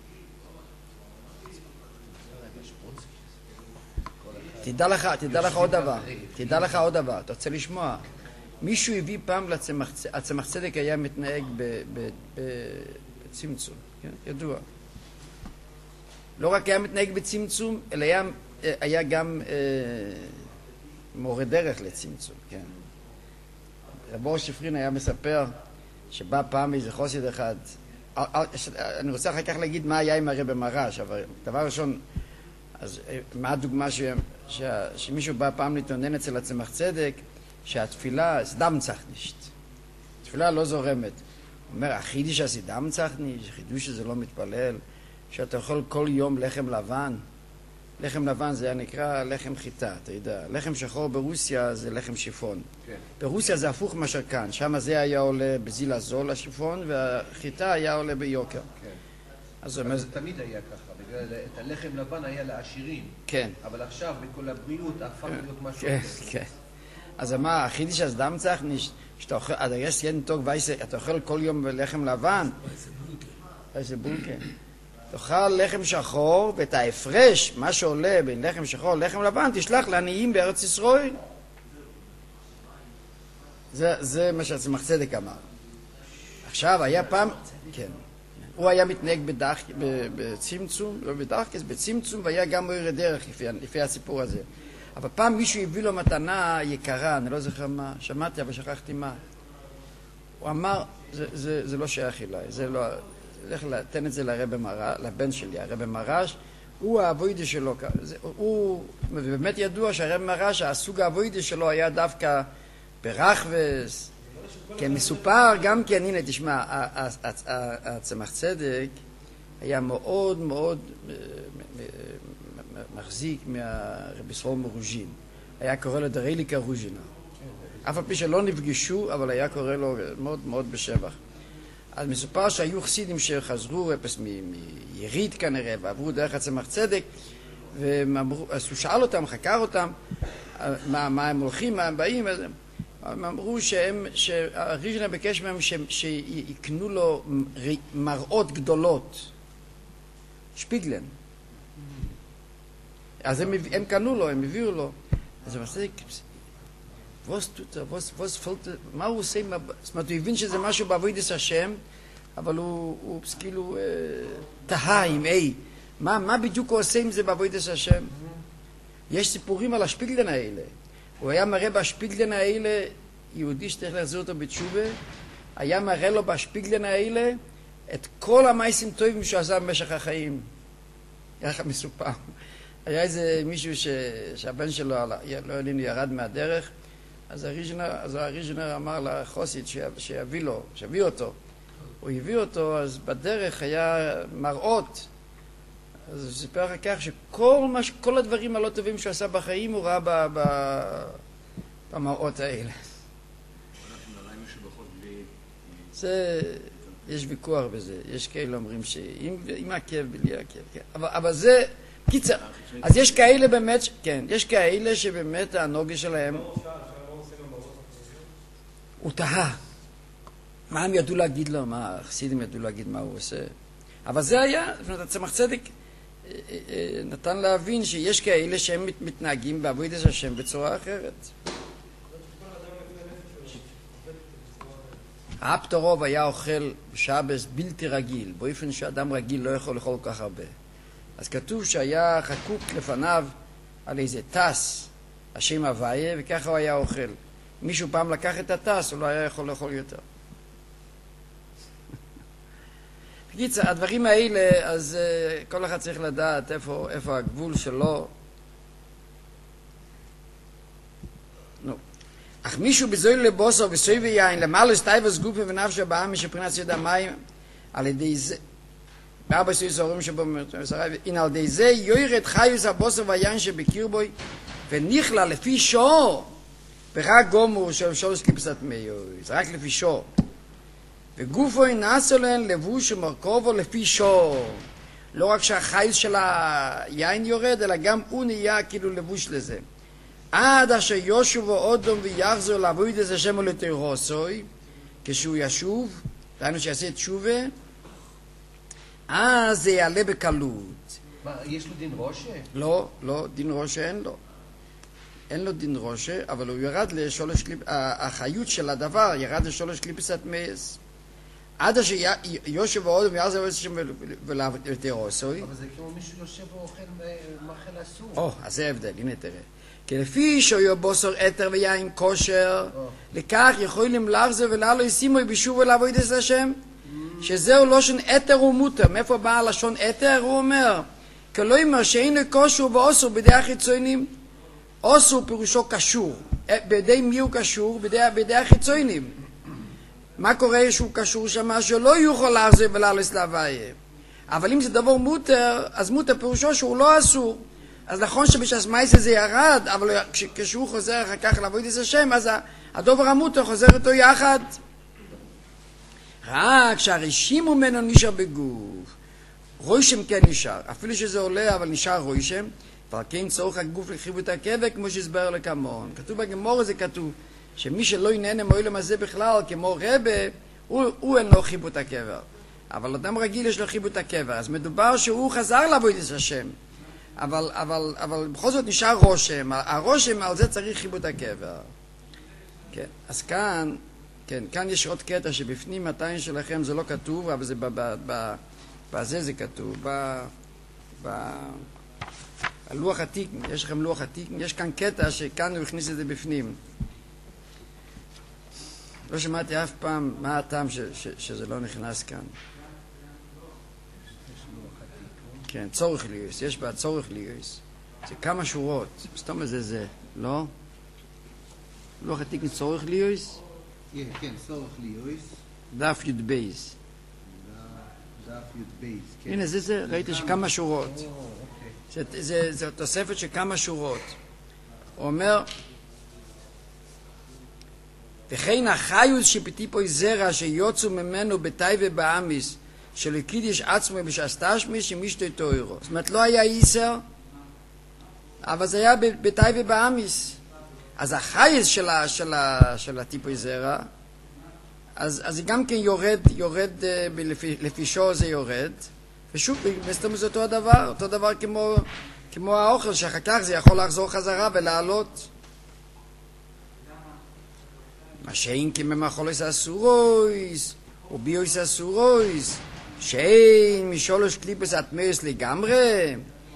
S1: תדע לך, תדע לך עוד דבר, תדע לך עוד דבר, אתה רוצה לשמוע? מישהו הביא פעם לצמח, הצמח צדק היה מתנהג בצמצום, כן? ידוע. לא רק היה מתנהג בצמצום, אלא היה, היה גם אה, מורה דרך לצמצום, כן? רבו שפרין היה מספר שבא פעם איזה חוסד אחד, אני רוצה אחר כך להגיד מה היה עם הרב מרש, אבל דבר ראשון, אז מה הדוגמה ש, ש, שמישהו בא פעם להתעונן אצל הצמח צדק, שהתפילה, סדם צריך נשת. התפילה לא זורמת. הוא אומר, החידיש הסדם צריך נשת, חידוש שזה לא מתפלל, שאתה אוכל כל יום לחם לבן. לחם לבן זה נקרא לחם חיטה, אתה יודע. לחם שחור ברוסיה זה לחם שיפון. כן. ברוסיה זה הפוך מאשר כאן. שם זה היה עולה בזיל הזול השיפון, והחיטה היה עולה ביוקר. כן. אז
S3: אבל זה תמיד היה ככה. בגלל את הלחם לבן היה לעשירים. כן. אבל עכשיו בכל הבריאות הפך להיות משהו.
S1: כן, כן. אז מה, החידיש הסדם צריך נשת, שאתה אוכל, עד יש ילד טוב וייסה, אתה אוכל כל יום לחם לבן? איזה בולקה. תאכל לחם שחור, ואת ההפרש, מה שעולה בין לחם שחור ולחם לבן, תשלח לעניים בארץ ישראל. זה, זה מה שהצמח צדק אמר. עכשיו, היה פעם, כן, הוא היה מתנהג בדח, בצמצום, לא בדחקס, בצמצום, והיה גם מורה דרך לפי, לפי הסיפור הזה. אבל פעם מישהו הביא לו מתנה יקרה, אני לא זוכר מה, שמעתי אבל שכחתי מה. הוא אמר, זה, זה, זה לא שייך אליי, זה לא, לך לתן את זה לרב מרש, לבן שלי, הרב מרש, הוא האבוידי שלו, זה, הוא באמת ידוע שהרב מרש, הסוג האבוידי שלו היה דווקא ברחבס, כן, מסופר גם כן, הנה תשמע, הצמח צדק היה מאוד מאוד מחזיק מהרבי סרום רוז'ין. היה קורא לו דריליקה רוז'ינה. אף על פי שלא נפגשו, אבל היה קורא לו מאוד מאוד בשבח. אז מסופר שהיו חסידים שחזרו מיריד כנראה, ועברו דרך הצמח צדק, אז הוא שאל אותם, חקר אותם, מה, מה הם הולכים, מה הם באים, הם אמרו שהם, שהריז'נה ביקש מהם שיקנו לו מראות גדולות, שפיגלן. אז הם, הם קנו לו, הם הביאו לו. אז הוא עושה, מה הוא עושה? זאת אומרת, הוא הבין שזה משהו בעבודת השם, אבל הוא, הוא כאילו תהה עם אי. מה, מה בדיוק הוא עושה עם זה בעבודת השם? יש סיפורים על השפיגלן האלה. הוא היה מראה בשפיגלן האלה, יהודי שצריך להחזיר אותו בתשובה, היה מראה לו בשפיגלן האלה את כל המעשים טובים שהוא עשה במשך החיים. ככה מסופר. היה איזה מישהו ש... שהבן שלו לא יודעים ירד מהדרך, אז הריז'נר, אז הריז'נר אמר לחוסית שיביא לו, שיביא אותו. הוא הביא אותו, אז בדרך היה מראות. אז הוא סיפר אחר כך שכל מה, כל הדברים הלא טובים שהוא עשה בחיים הוא ראה ב... ב... במראות האלה. זה, יש ויכוח בזה. יש כאלה אומרים שאם עם עקב, בלי עקב. כן. אבל, אבל זה, קיצר, אז יש כאלה באמת, כן, יש כאלה שבאמת הנוגה שלהם, הוא תהה. מה הם ידעו להגיד לו? מה החסידים ידעו להגיד מה הוא עושה? אבל זה היה, זאת אומרת, הצמח צדק נתן להבין שיש כאלה שהם מתנהגים בעבודת השם בצורה אחרת. האפטרוב היה אוכל בשבס בלתי רגיל, באופן שאדם רגיל לא יכול לאכול כל כך הרבה. אז כתוב שהיה חקוק לפניו על איזה טס, השם הוויה, וככה הוא היה אוכל. מישהו פעם לקח את הטס, הוא לא היה יכול לאכול יותר. בקיצר, הדברים האלה, אז uh, כל אחד צריך לדעת איפה, איפה הגבול שלו. נו. אך מישהו בזויל לבוסר וסוי ויין, למעלה סטייבס גופה ונפשו בעם משפרינס יד המים, על ידי זה, בארבע סוי סורים שבו מרצרעי, הנה על ידי זה יוירד חיוס הבוסר והיין שבקרבוי, ונכלה לפי שור, ורק גומור של שולש כיפסת מיוס, רק לפי שור. וגופו נעשו להן לבוש ומרכובו לפי שור. לא רק שהחייס של היין יורד, אלא גם הוא נהיה כאילו לבוש לזה. עד אשר יושבו אודום ויחזור לעבוד את השם ולתירוסוי, כשהוא ישוב, ראינו שיעשה תשובה, אז זה יעלה בקלות.
S3: מה, יש לו דין ראשה?
S1: לא, לא, דין ראשה אין לו. אין לו דין ראשה, אבל הוא ירד לשולש קליפ... החיות של הדבר ירד לשולש קליפסת מייס. עד אשר יושב ואודום ויחזור את השם ולתירוסוי.
S3: אבל זה כמו מישהו יושב ואוכל מאכל אסור.
S1: או, אז זה ההבדל, הנה תראה. כי לפי שהיו בוסר אתר ויין כושר, לכך יכולים לחזור ולעלו ישימו בשוב ולעבוד את השם, שזהו לושן אתר ומותר. מאיפה בא הלשון אתר? הוא אומר, כי לא אומר שאין כושר ואוסר בידי החיצונים. אוסר פירושו קשור. בידי מי הוא קשור? בידי, בידי החיצונים. מה קורה שהוא קשור שם? שלא יוכל לחזור ולעלו להוויה. אבל אם זה דבר מותר, אז מותר פירושו שהוא לא אסור. אז נכון שבשעס מייסה זה ירד, אבל כשהוא חוזר אחר כך לעבוד את השם, אז הדובר המותר חוזר איתו יחד. רק שהרשימו ממנו נשאר בגוף. רוישם כן נשאר, אפילו שזה עולה, אבל נשאר רוישם, אבל כן צורך הגוף לחיבות הקבע, כמו שהסבר לכמון. כתוב בגמור הזה, כתוב, שמי שלא ינהנה מהעולם הזה בכלל, כמו רבה, הוא, הוא אין לו חיבות הקבע. אבל אדם רגיל יש לו חיבות הקבע, אז מדובר שהוא חזר לעבוד את השם. אבל, אבל, אבל בכל זאת נשאר רושם, הרושם על זה צריך חיבות הקבע. כן, אז כאן, כן, כאן יש עוד קטע שבפנים התיין שלכם זה לא כתוב, אבל זה ב, ב, ב, בזה זה כתוב, ב, ב, הלוח עתיק, יש לכם לוח עתיק, יש כאן קטע שכאן הוא הכניס את זה בפנים. לא שמעתי אף פעם מה הטעם ש, ש, שזה לא נכנס כאן. כן, צורך ליוס, יש בה צורך ליוס. זה כמה שורות, סתום איזה זה, לא? לוח עתיק צורך ליוס?
S6: כן, צורך ליוס.
S1: דף י' בייס.
S6: דף י' בייס, כן.
S1: הנה, זה זה, ראיתי שכמה שורות. זה תוספת של כמה שורות. הוא אומר, וכן החיוס שפטיפוי זרע שיוצאו ממנו בתאי ובאמיס, שלקידיש עצמו בשעסתשמי שמישתוי תוירו. זאת אומרת, לא היה איסר, אבל זה היה בתאי ובאמיס. אז החייס של, של, של הטיפוי זרע, אז, אז גם כן יורד, יורד לפי, לפי שור זה יורד, ושוב, מסתום זה אותו הדבר, אותו דבר כמו, כמו האוכל, שאחר כך זה יכול לחזור חזרה ולעלות. מה שאין כממחולס אסורויס, וביוס אסורויס, שאין משולש קליפס אטמאס לגמרי,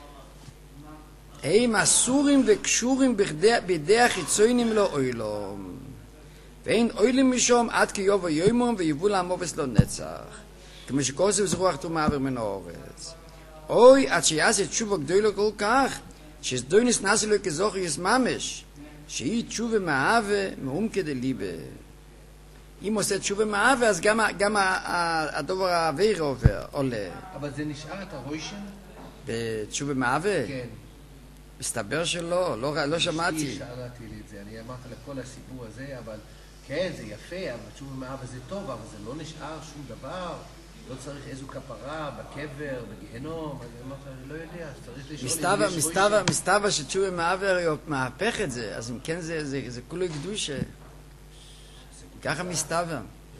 S1: הם אסורים וקשורים בידי החיצונים לא אוילום, ואין אוילם משום עד כי יובו יוימום ויבוא לעמובס לא נצח, כמו שכוסו זרוח תומעבר מן האורץ. אוי, עד שיעשה תשובה גדולה כל כך, שסדוינס נעשה לו כזוכר יסממש, שהיא תשובה מהאווה מעומקה דליבה. אם עושה תשובה מהאווה, אז גם, גם הדובר האוויר עובר, עולה.
S3: אבל זה נשאר את הרוישן?
S1: בתשובה מהאווה?
S3: כן.
S1: מסתבר שלא, לא, לא שמעתי.
S3: אשתי שאלתי לי את זה, אני אמרתי לכל הסיפור הזה, אבל כן, זה יפה, אבל תשובה מהאווה זה טוב, אבל זה לא נשאר שום דבר. לא צריך איזו כפרה בקבר, בגיהנום, אז אמרתי, אני לא יודע, אז צריך לשאול...
S1: מסתבר, מסתבר, מסתבר שתשובה מעבר מהפך את זה, אז אם כן זה, זה, זה כולו קדושה. ככה מסתבר.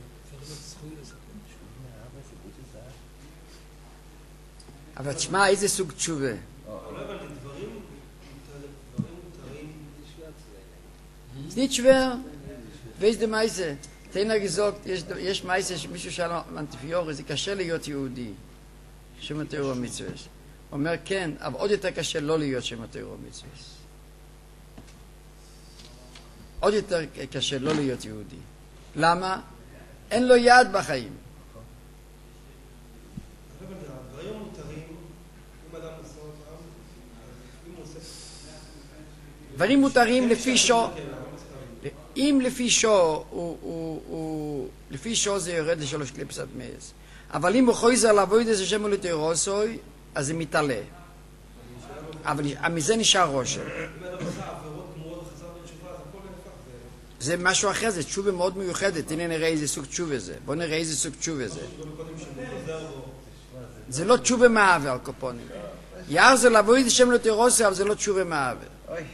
S1: אבל תשמע, איזה סוג תשובה? זה nicht schwer. Weißt du, Meise? Teiner gesagt, יש Meise, מישהו שאל מנטיפיורי, זה קשה להיות יהודי. שם התיאור המצווה. הוא אומר, כן, אבל עוד יותר קשה לא להיות שם התיאור המצווה. עוד יותר קשה לא להיות יהודי. למה? אין לו יד בחיים. דברים מותרים לפי שו, אם לפי שו, לפי שו זה יורד לשלוש קליפסת מייס. אבל אם הוא חוזר לעבוד את זה שם ולתירוסוי, אז זה מתעלה. אבל מזה נשאר רושם. זה משהו אחר, זה תשובה מאוד מיוחדת. הנה נראה איזה סוג תשובה זה. בוא נראה איזה סוג תשובה זה. זה לא תשובה מעבר, קופונים. יער זה לעבוד את שם ולתירוסוי, אבל זה לא תשובה מעבר.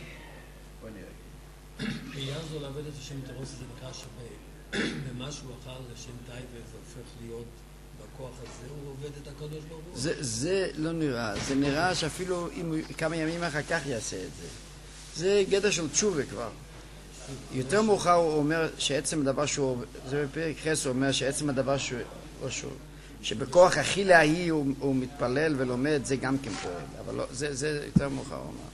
S2: יער זה לעבוד את השם תירוסוי, זה נקרא שווה. ומשהו אחר לשם טייבה, זה הופך להיות בכוח הזה, הוא עובד את הקודש ברוך הוא.
S1: זה, זה לא נראה. זה נראה שאפילו אם הוא כמה ימים אחר כך יעשה את זה. זה גדר של תשובה כבר. יותר מאוחר הוא אומר שעצם הדבר שהוא, זה בפרק חס, הוא אומר שעצם הדבר שהוא, או שהוא, שבכוח אכילה ההיא הוא, הוא מתפלל ולומד, זה גם כן פועל. אבל לא, זה, זה יותר מאוחר הוא אומר.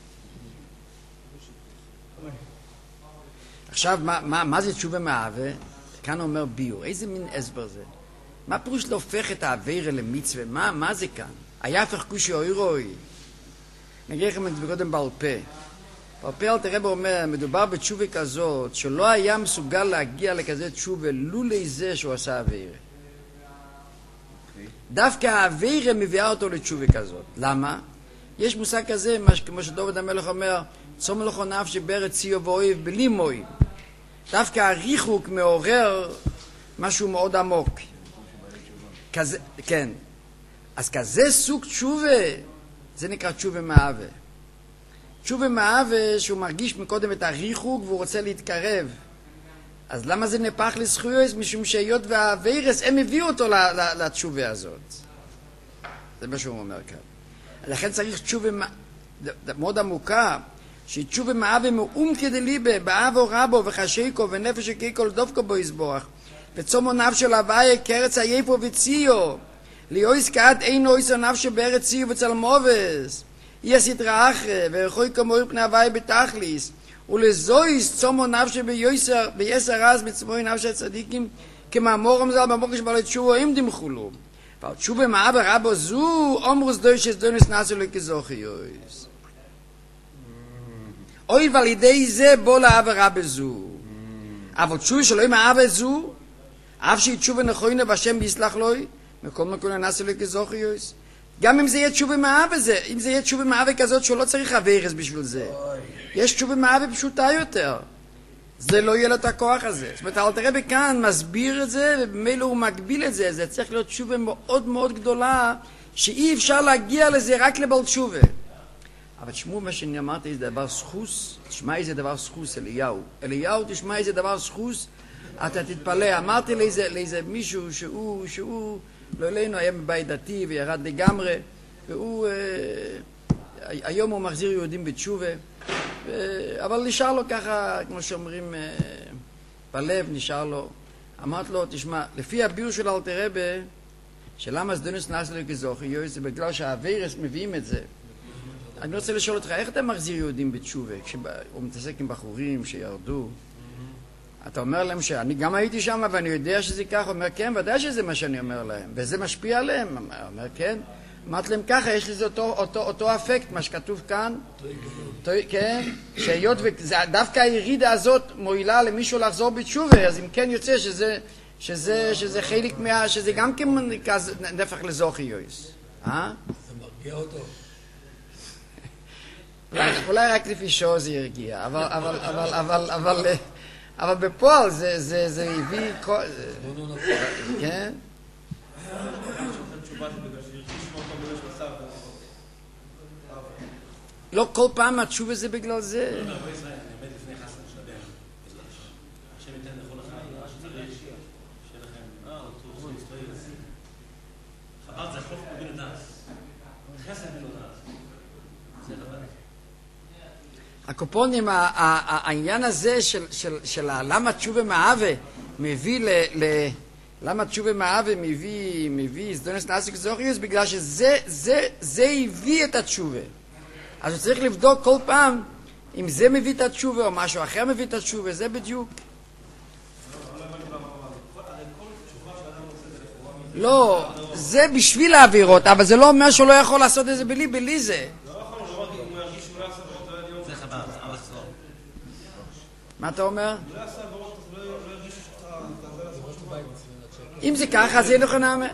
S1: עכשיו, מה, מה, מה זה תשובה מהאווה? כאן הוא אומר ביור. איזה מין הסבר זה? מה פירוש להופך את העבירה למצווה? מה, מה זה כאן? היה הפך כושי אוירוי. נגיד לכם את זה קודם בעל פה. בעל פה אל תראה בו אומר, מדובר בתשובה כזאת, שלא היה מסוגל להגיע לכזה תשובה, לולי זה שהוא עשה עבירה. Okay. דווקא העבירה מביאה אותו לתשובה כזאת. למה? יש מושג כזה, כמו שדוד המלך אומר, צום לכו נפשי בארץ ציו ואוהב בלי מוים. דווקא הריחוק מעורר משהו מאוד עמוק. כזה, כן. אז כזה סוג תשובה, זה נקרא תשובה מהאווה. תשובה מהאווה שהוא מרגיש מקודם את הריחוק והוא רוצה להתקרב. אז למה זה נפח לזכויות? משום שהיות והווירס, הם הביאו אותו לתשובה הזאת. זה מה שהוא אומר כאן. לכן צריך תשובה מאוד עמוקה, שתשובה מהאווה מאום כדליבה, באבו רבו וחשיקו ונפש הקיקו לדופקו בו יסבוח. וצומו נפש של הוויה קרץ היפו וציו. ליאויס כעת אין אויסו נפש בארץ ציו וצלמובס. אי הסתרא אחרי, ורחוי כמוהי פני הוויה בתכליס. ולזויס צומו נפש ביוסר, ביסר אז מצמוי נפש הצדיקים, כמאמור המזל במוקש בעלי תשובו אם דמחולו. ועל תשובה מהאווה רבו זו, אומרוס דוי שסדונס נעשו לכזוכי יויס. אוי ועל ידי זה בוא לאווה רבו זו. אבל תשובה שלא עם האווה זו, אף שהיא תשובה נכוינה והשם ביסלח לוי, מכל מקום נעשו לכזוכי יויס. גם אם זה יהיה תשובה מהאווה זה, אם זה יהיה תשובה מהאווה כזאת שלא צריך אווירס בשביל זה. יש תשובה מהאווה פשוטה יותר. זה לא יהיה לו את הכוח הזה. זאת אומרת, אל תראה בכאן, מסביר את זה, ובמילא הוא מגביל את זה. זה צריך להיות תשובה מאוד מאוד גדולה, שאי אפשר להגיע לזה רק לבעל תשובה. אבל תשמעו מה שאני אמרתי, זה דבר סחוס, תשמע איזה דבר סחוס, אליהו. אליהו, תשמע איזה דבר סחוס, אתה תתפלא. אמרתי לאיזה, לאיזה מישהו שהוא, שהוא, לא אלינו, היה מבית דתי וירד לגמרי, והוא, אה, היום הוא מחזיר יהודים בתשובה, אבל נשאר לו ככה, כמו שאומרים, בלב נשאר לו. אמרת לו, תשמע, לפי הביור של אלתר רבי, שלמה סדונס נעשה לכזוכי יויס, זה בגלל שהווירס מביאים את זה. אני רוצה לשאול אותך, איך אתה מחזיר יהודים בתשובה? כשהוא מתעסק עם בחורים שירדו, אתה אומר להם שאני גם הייתי שם ואני יודע שזה ככה, הוא אומר כן, ודאי שזה מה שאני אומר להם, וזה משפיע עליהם, הוא אומר כן. אמרת להם ככה, יש לזה אותו, אותו, אותו אפקט, מה שכתוב כאן, כן, שהיות ודווקא הירידה הזאת מועילה למישהו לחזור בתשובה, אז אם כן יוצא שזה, שזה, שזה חלק מה, שזה גם כן נפח לזוכי יויס. אה?
S2: זה מרגיע אותו.
S1: אולי רק לפי שעה זה ירגיע, אבל, אבל, אבל, אבל, אבל, אבל בפועל זה, זה, זה הביא, כן?
S5: תשובה שבגלל שהרגיש מאוד טוב בגלל שהוא עשה אותו.
S1: לא כל פעם התשובה זה בגלל זה.
S2: לא, לא, ישראל, אני עומד לפני חסן של הדרך. השם ייתן לכל אחד, שצריך, שיהיה לכם, אה, אותו, שהוא יסתויל. חב"ד זה חוף בבין הדס. חסד בין הדס. זה חב"ד.
S1: הקופונים, העניין הזה של למה תשובה מהווה מביא ל... למה תשובה מהווה מביא, מביא זדונס נאסיק זוכיוס? בגלל שזה, זה, זה הביא את התשובה. אז הוא צריך לבדוק כל פעם אם זה מביא את התשובה או משהו אחר מביא את התשובה, זה בדיוק. לא, זה בשביל העבירות, אבל זה לא אומר שהוא לא יכול לעשות את זה בלי, בלי זה. מה אתה אומר? אם זה ככה, אז יהיה לך נעמה.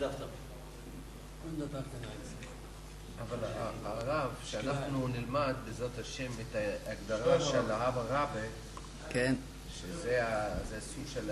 S3: אבל הרב, שאנחנו נלמד בעזרת השם את ההגדרה של האב הרבה,
S1: כן.
S3: שזה סוג של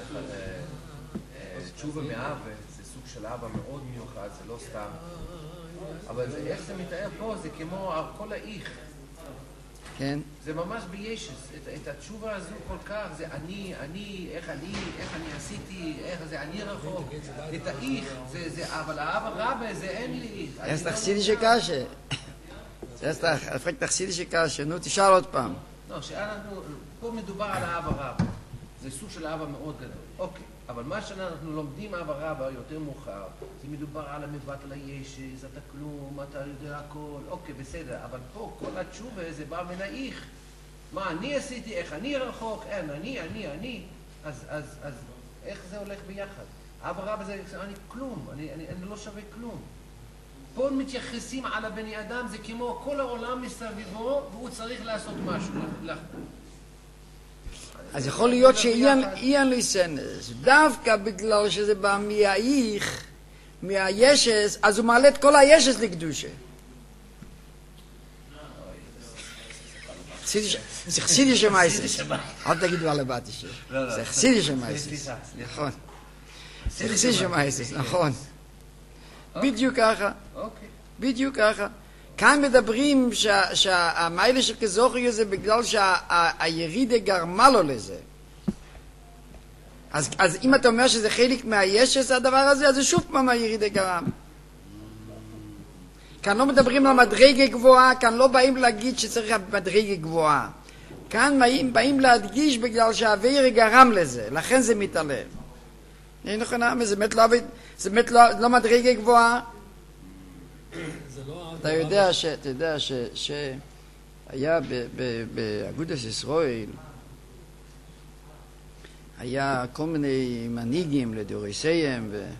S3: תשובה מאהבה, זה סוג של אבא מאוד מיוחד, זה לא סתם. אבל איך זה מתאר פה, זה כמו כל האיך.
S1: כן.
S3: זה ממש בישס, את, את התשובה הזו כל כך, זה אני, אני, איך אני, איך אני עשיתי, איך זה אני רחוק, את האיך, זה, זה, אבל האב הרבה זה אין לי איך.
S1: אז תחסידי שקשה. אז תחסידי שקשה, נו תשאל עוד פעם.
S3: לא, שאנחנו, פה מדובר על האב הרבה, זה סוג של אבא מאוד גדול, אוקיי. אבל מה שאנחנו לומדים אבא רבא יותר מאוחר, זה מדובר על המבטל הישס, אתה כלום, אתה יודע הכל, אוקיי, בסדר, אבל פה כל התשובה זה בא מן האיך. מה אני עשיתי, איך אני רחוק, אין, אני, אני, אני, אז, אז, אז, איך זה הולך ביחד? אבא רבא זה, אני כלום, אני, אני, אני לא שווה כלום. פה מתייחסים על הבני אדם, זה כמו כל העולם מסביבו, והוא צריך לעשות משהו.
S1: אז יכול להיות שאין לי סנס, דווקא בגלל שזה בא מהאיך, מהישס, אז הוא מעלה את כל הישס לקדושה. זה חסידי שמייסס. אל תגידו על הבת אישי. זה חסידי שמייסס. נכון. זה חסידי שמייסס, נכון. בדיוק ככה. בדיוק ככה. כאן מדברים שהמיילה של כזוכי זה בגלל שהירידה גרמה לו לזה. אז, אז אם אתה אומר שזה חלק מהישס הדבר הזה, אז זה שוב פעם הירידה גרם. כאן לא מדברים על מדרגה גבוהה, כאן לא באים להגיד שצריך מדרגה גבוהה. כאן באים, באים להדגיש בגלל שהאוויר גרם לזה, לכן זה מתעלם. אין נכון, זה באמת לא, זה באמת לא, לא מדרגה גבוהה. אתה יודע ש... אתה יודע ש... שהיה באגודת ישראל היה כל מיני מנהיגים לדוריסיהם ו...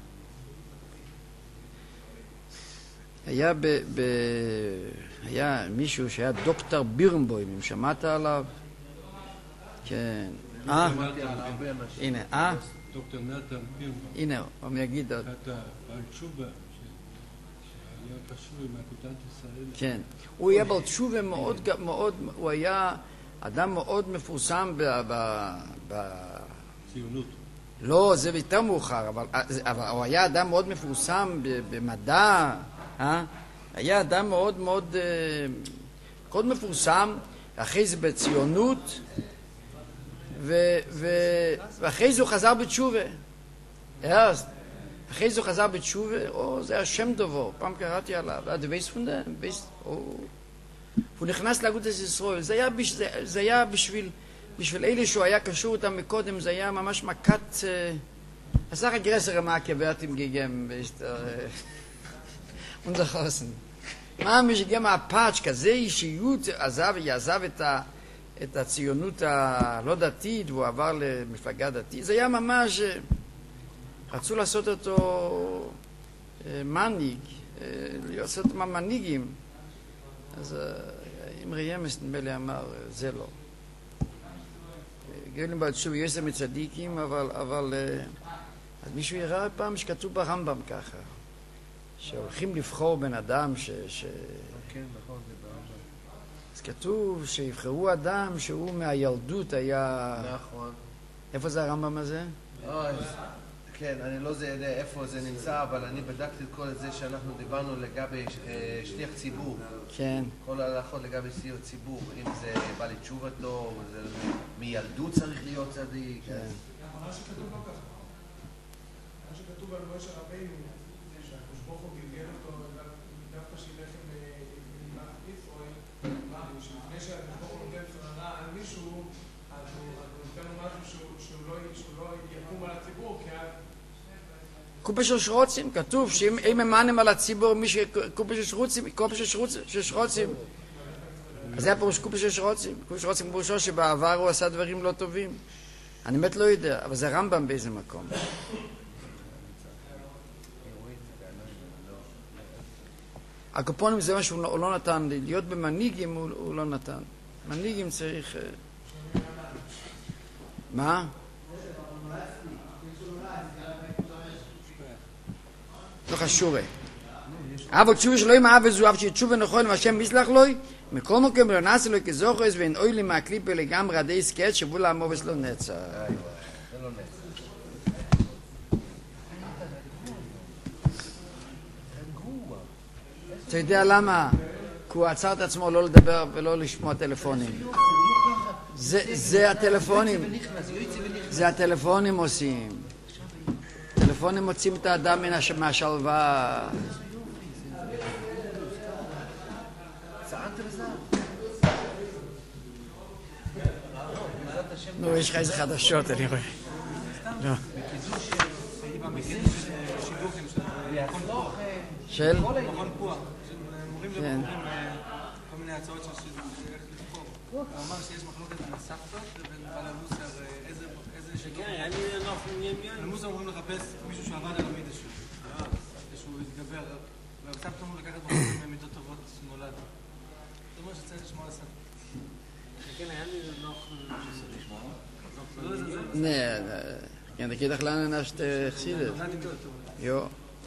S1: היה ב... ב... היה מישהו שהיה דוקטור בירנבוים, אם שמעת עליו? כן. אה? הנה, אה?
S7: דוקטור נתן בירנבוים.
S1: הנה, הוא יגיד עוד.
S7: אתה בעל תשובה. היה קשור עם אגודת ישראל.
S1: כן. הוא היה בעל תשובה מאוד, מאוד, הוא היה אדם מאוד מפורסם ב... ב...
S7: ציונות.
S1: לא, זה יותר מאוחר, אבל, אבל הוא היה אדם מאוד מפורסם במדע, אה? היה אדם מאוד מאוד, מאוד מפורסם, אחרי זה בציונות, ו, ו, ואחרי זה הוא חזר בתשובה. אחרי זה הוא חזר בתשובה, או, זה היה שם דובו, פעם קראתי עליו, אתה weiß von dem, הוא נכנס לאגודת ישראל, זה היה, זה, זה היה בשביל, בשביל אלה שהוא היה קשור אותם מקודם, זה היה ממש מכת, הסך הגרסר המעקה ואתם גיגם, unser Hosen. ממש גם הפאץ' כזה אישיות עזב, יעזב את, ה, את הציונות הלא דתית, והוא עבר למפלגה דתית, זה היה ממש, רצו לעשות אותו מנהיג, לעשות אותו מנהיגים. אז אמרי ימס נדמה לי אמר, זה לא. גאולים בעד שוב, יש זה מצדיקים, אבל, אבל אז מישהו יראה פעם שכתוב ברמב"ם ככה, שהולכים לבחור בן אדם ש... ש...
S3: כן, נכון, זה ברמב"ם.
S1: אז כתוב שיבחרו אדם שהוא מהילדות היה...
S3: נכון.
S1: איפה זה הרמב"ם הזה?
S3: אוי, כן, אני לא יודע איפה זה נמצא, אבל אני בדקתי את כל זה שאנחנו דיברנו לגבי אה, שליח ציבור.
S1: כן.
S3: כל ההלכות לגבי שליח ציבור, אם זה בא לתשובתו, זה מילדות צריך להיות צדיק.
S1: כן.
S5: מה שכתוב לא ככה. מה שכתוב על משה רבינו, שהקדוש ברוך הוא גלגל אותו דווקא שילך עם ישראל, שלפני שהקדוש ברוך הוא נותן שררה על מישהו, אז הוא נותן לו משהו שהוא לא יקום על הציבור, כי
S1: קופה של שרוצים, כתוב שאם ממנים על הציבור מישהו, קופה של שרוצים, קופה של שרוצים. אז זה הפירוש קופה של שרוצים. קופה של שרוצים פירושו שבעבר הוא עשה דברים לא טובים. אני באמת לא יודע, אבל זה רמב"ם באיזה מקום. הקופונים זה מה שהוא לא נתן, להיות במנהיגים הוא לא נתן. מנהיגים צריך... מה? לא חשורי. אבל תשובה שלא עם האב וזו, אף שתשובה נכון עם השם מסלח לוי, מכל מקום לא נעשה לו כזוכרס ואין אוי לי מהקליפה לגמרי עדי סקט שבו לעמובס לא נצר. אתה יודע למה? כי הוא עצר את עצמו לא לדבר ולא לשמוע טלפונים. זה הטלפונים. זה הטלפונים עושים. טלפונים מוצאים את האדם מהשלווה. נו, יש לך איזה חדשות, אני רואה. לא. של?
S5: מכון פוע, שמורים לבחורים כל מיני הצעות של איך לבחור. הוא אמר שיש מחלוקת בין הסבתות לבין בעל המוסר, איזה שידור. למוסר אומרים לחפש מישהו שעבד על המידה שלו, שהוא יתגבר, והסבתות אומרים לקחת בחורים ממידות טובות שנולד. זאת אומרת שצריך לשמוע על הסבתות. כן, היה לי נוח לשמוע.
S1: נה, כן, תגיד לך לאן נשת חסידת. יו.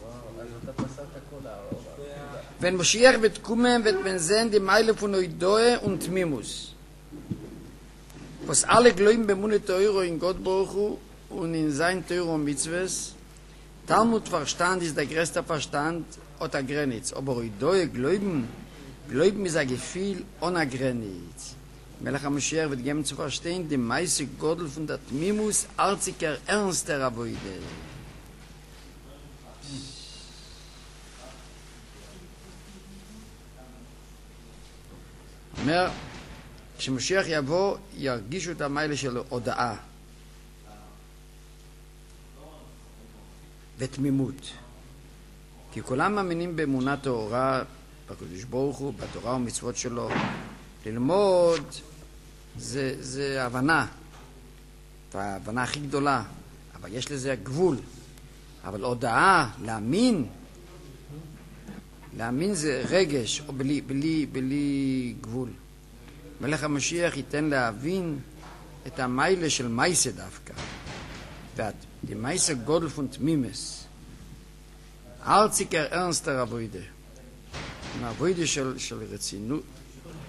S1: Wenn Moschiach wird kommen, wird man sehen die Meile von Oidoe und Mimus. Was alle glauben bei Mune Teuro in Gott Baruch und in sein Teuro und Mitzvahs, Talmud Verstand ist der größte Verstand oder Grenitz. Aber Oidoe glauben, glauben ist ein Gefühl ohne Grenitz. Melech HaMoschiach wird geben zu verstehen, die meiste Godel von der Mimus, arziger, ernster Avoide. אומר, כשמשיח יבוא, ירגישו את המיילה של הודעה ותמימות. כי כולם מאמינים באמונה טהורה, בקדוש ברוך הוא, בתורה ומצוות שלו. ללמוד זה, זה הבנה, ההבנה הכי גדולה, אבל יש לזה גבול. אבל הודעה, להאמין, להאמין זה רגש, או בלי, בלי, בלי גבול. מלך המשיח ייתן להבין את המיילה של מייסה דווקא. ואת, די מייסה גודל פון תמימס. ארציקר ארנסטר אבוידה. עם אבוידה של, של רצינות,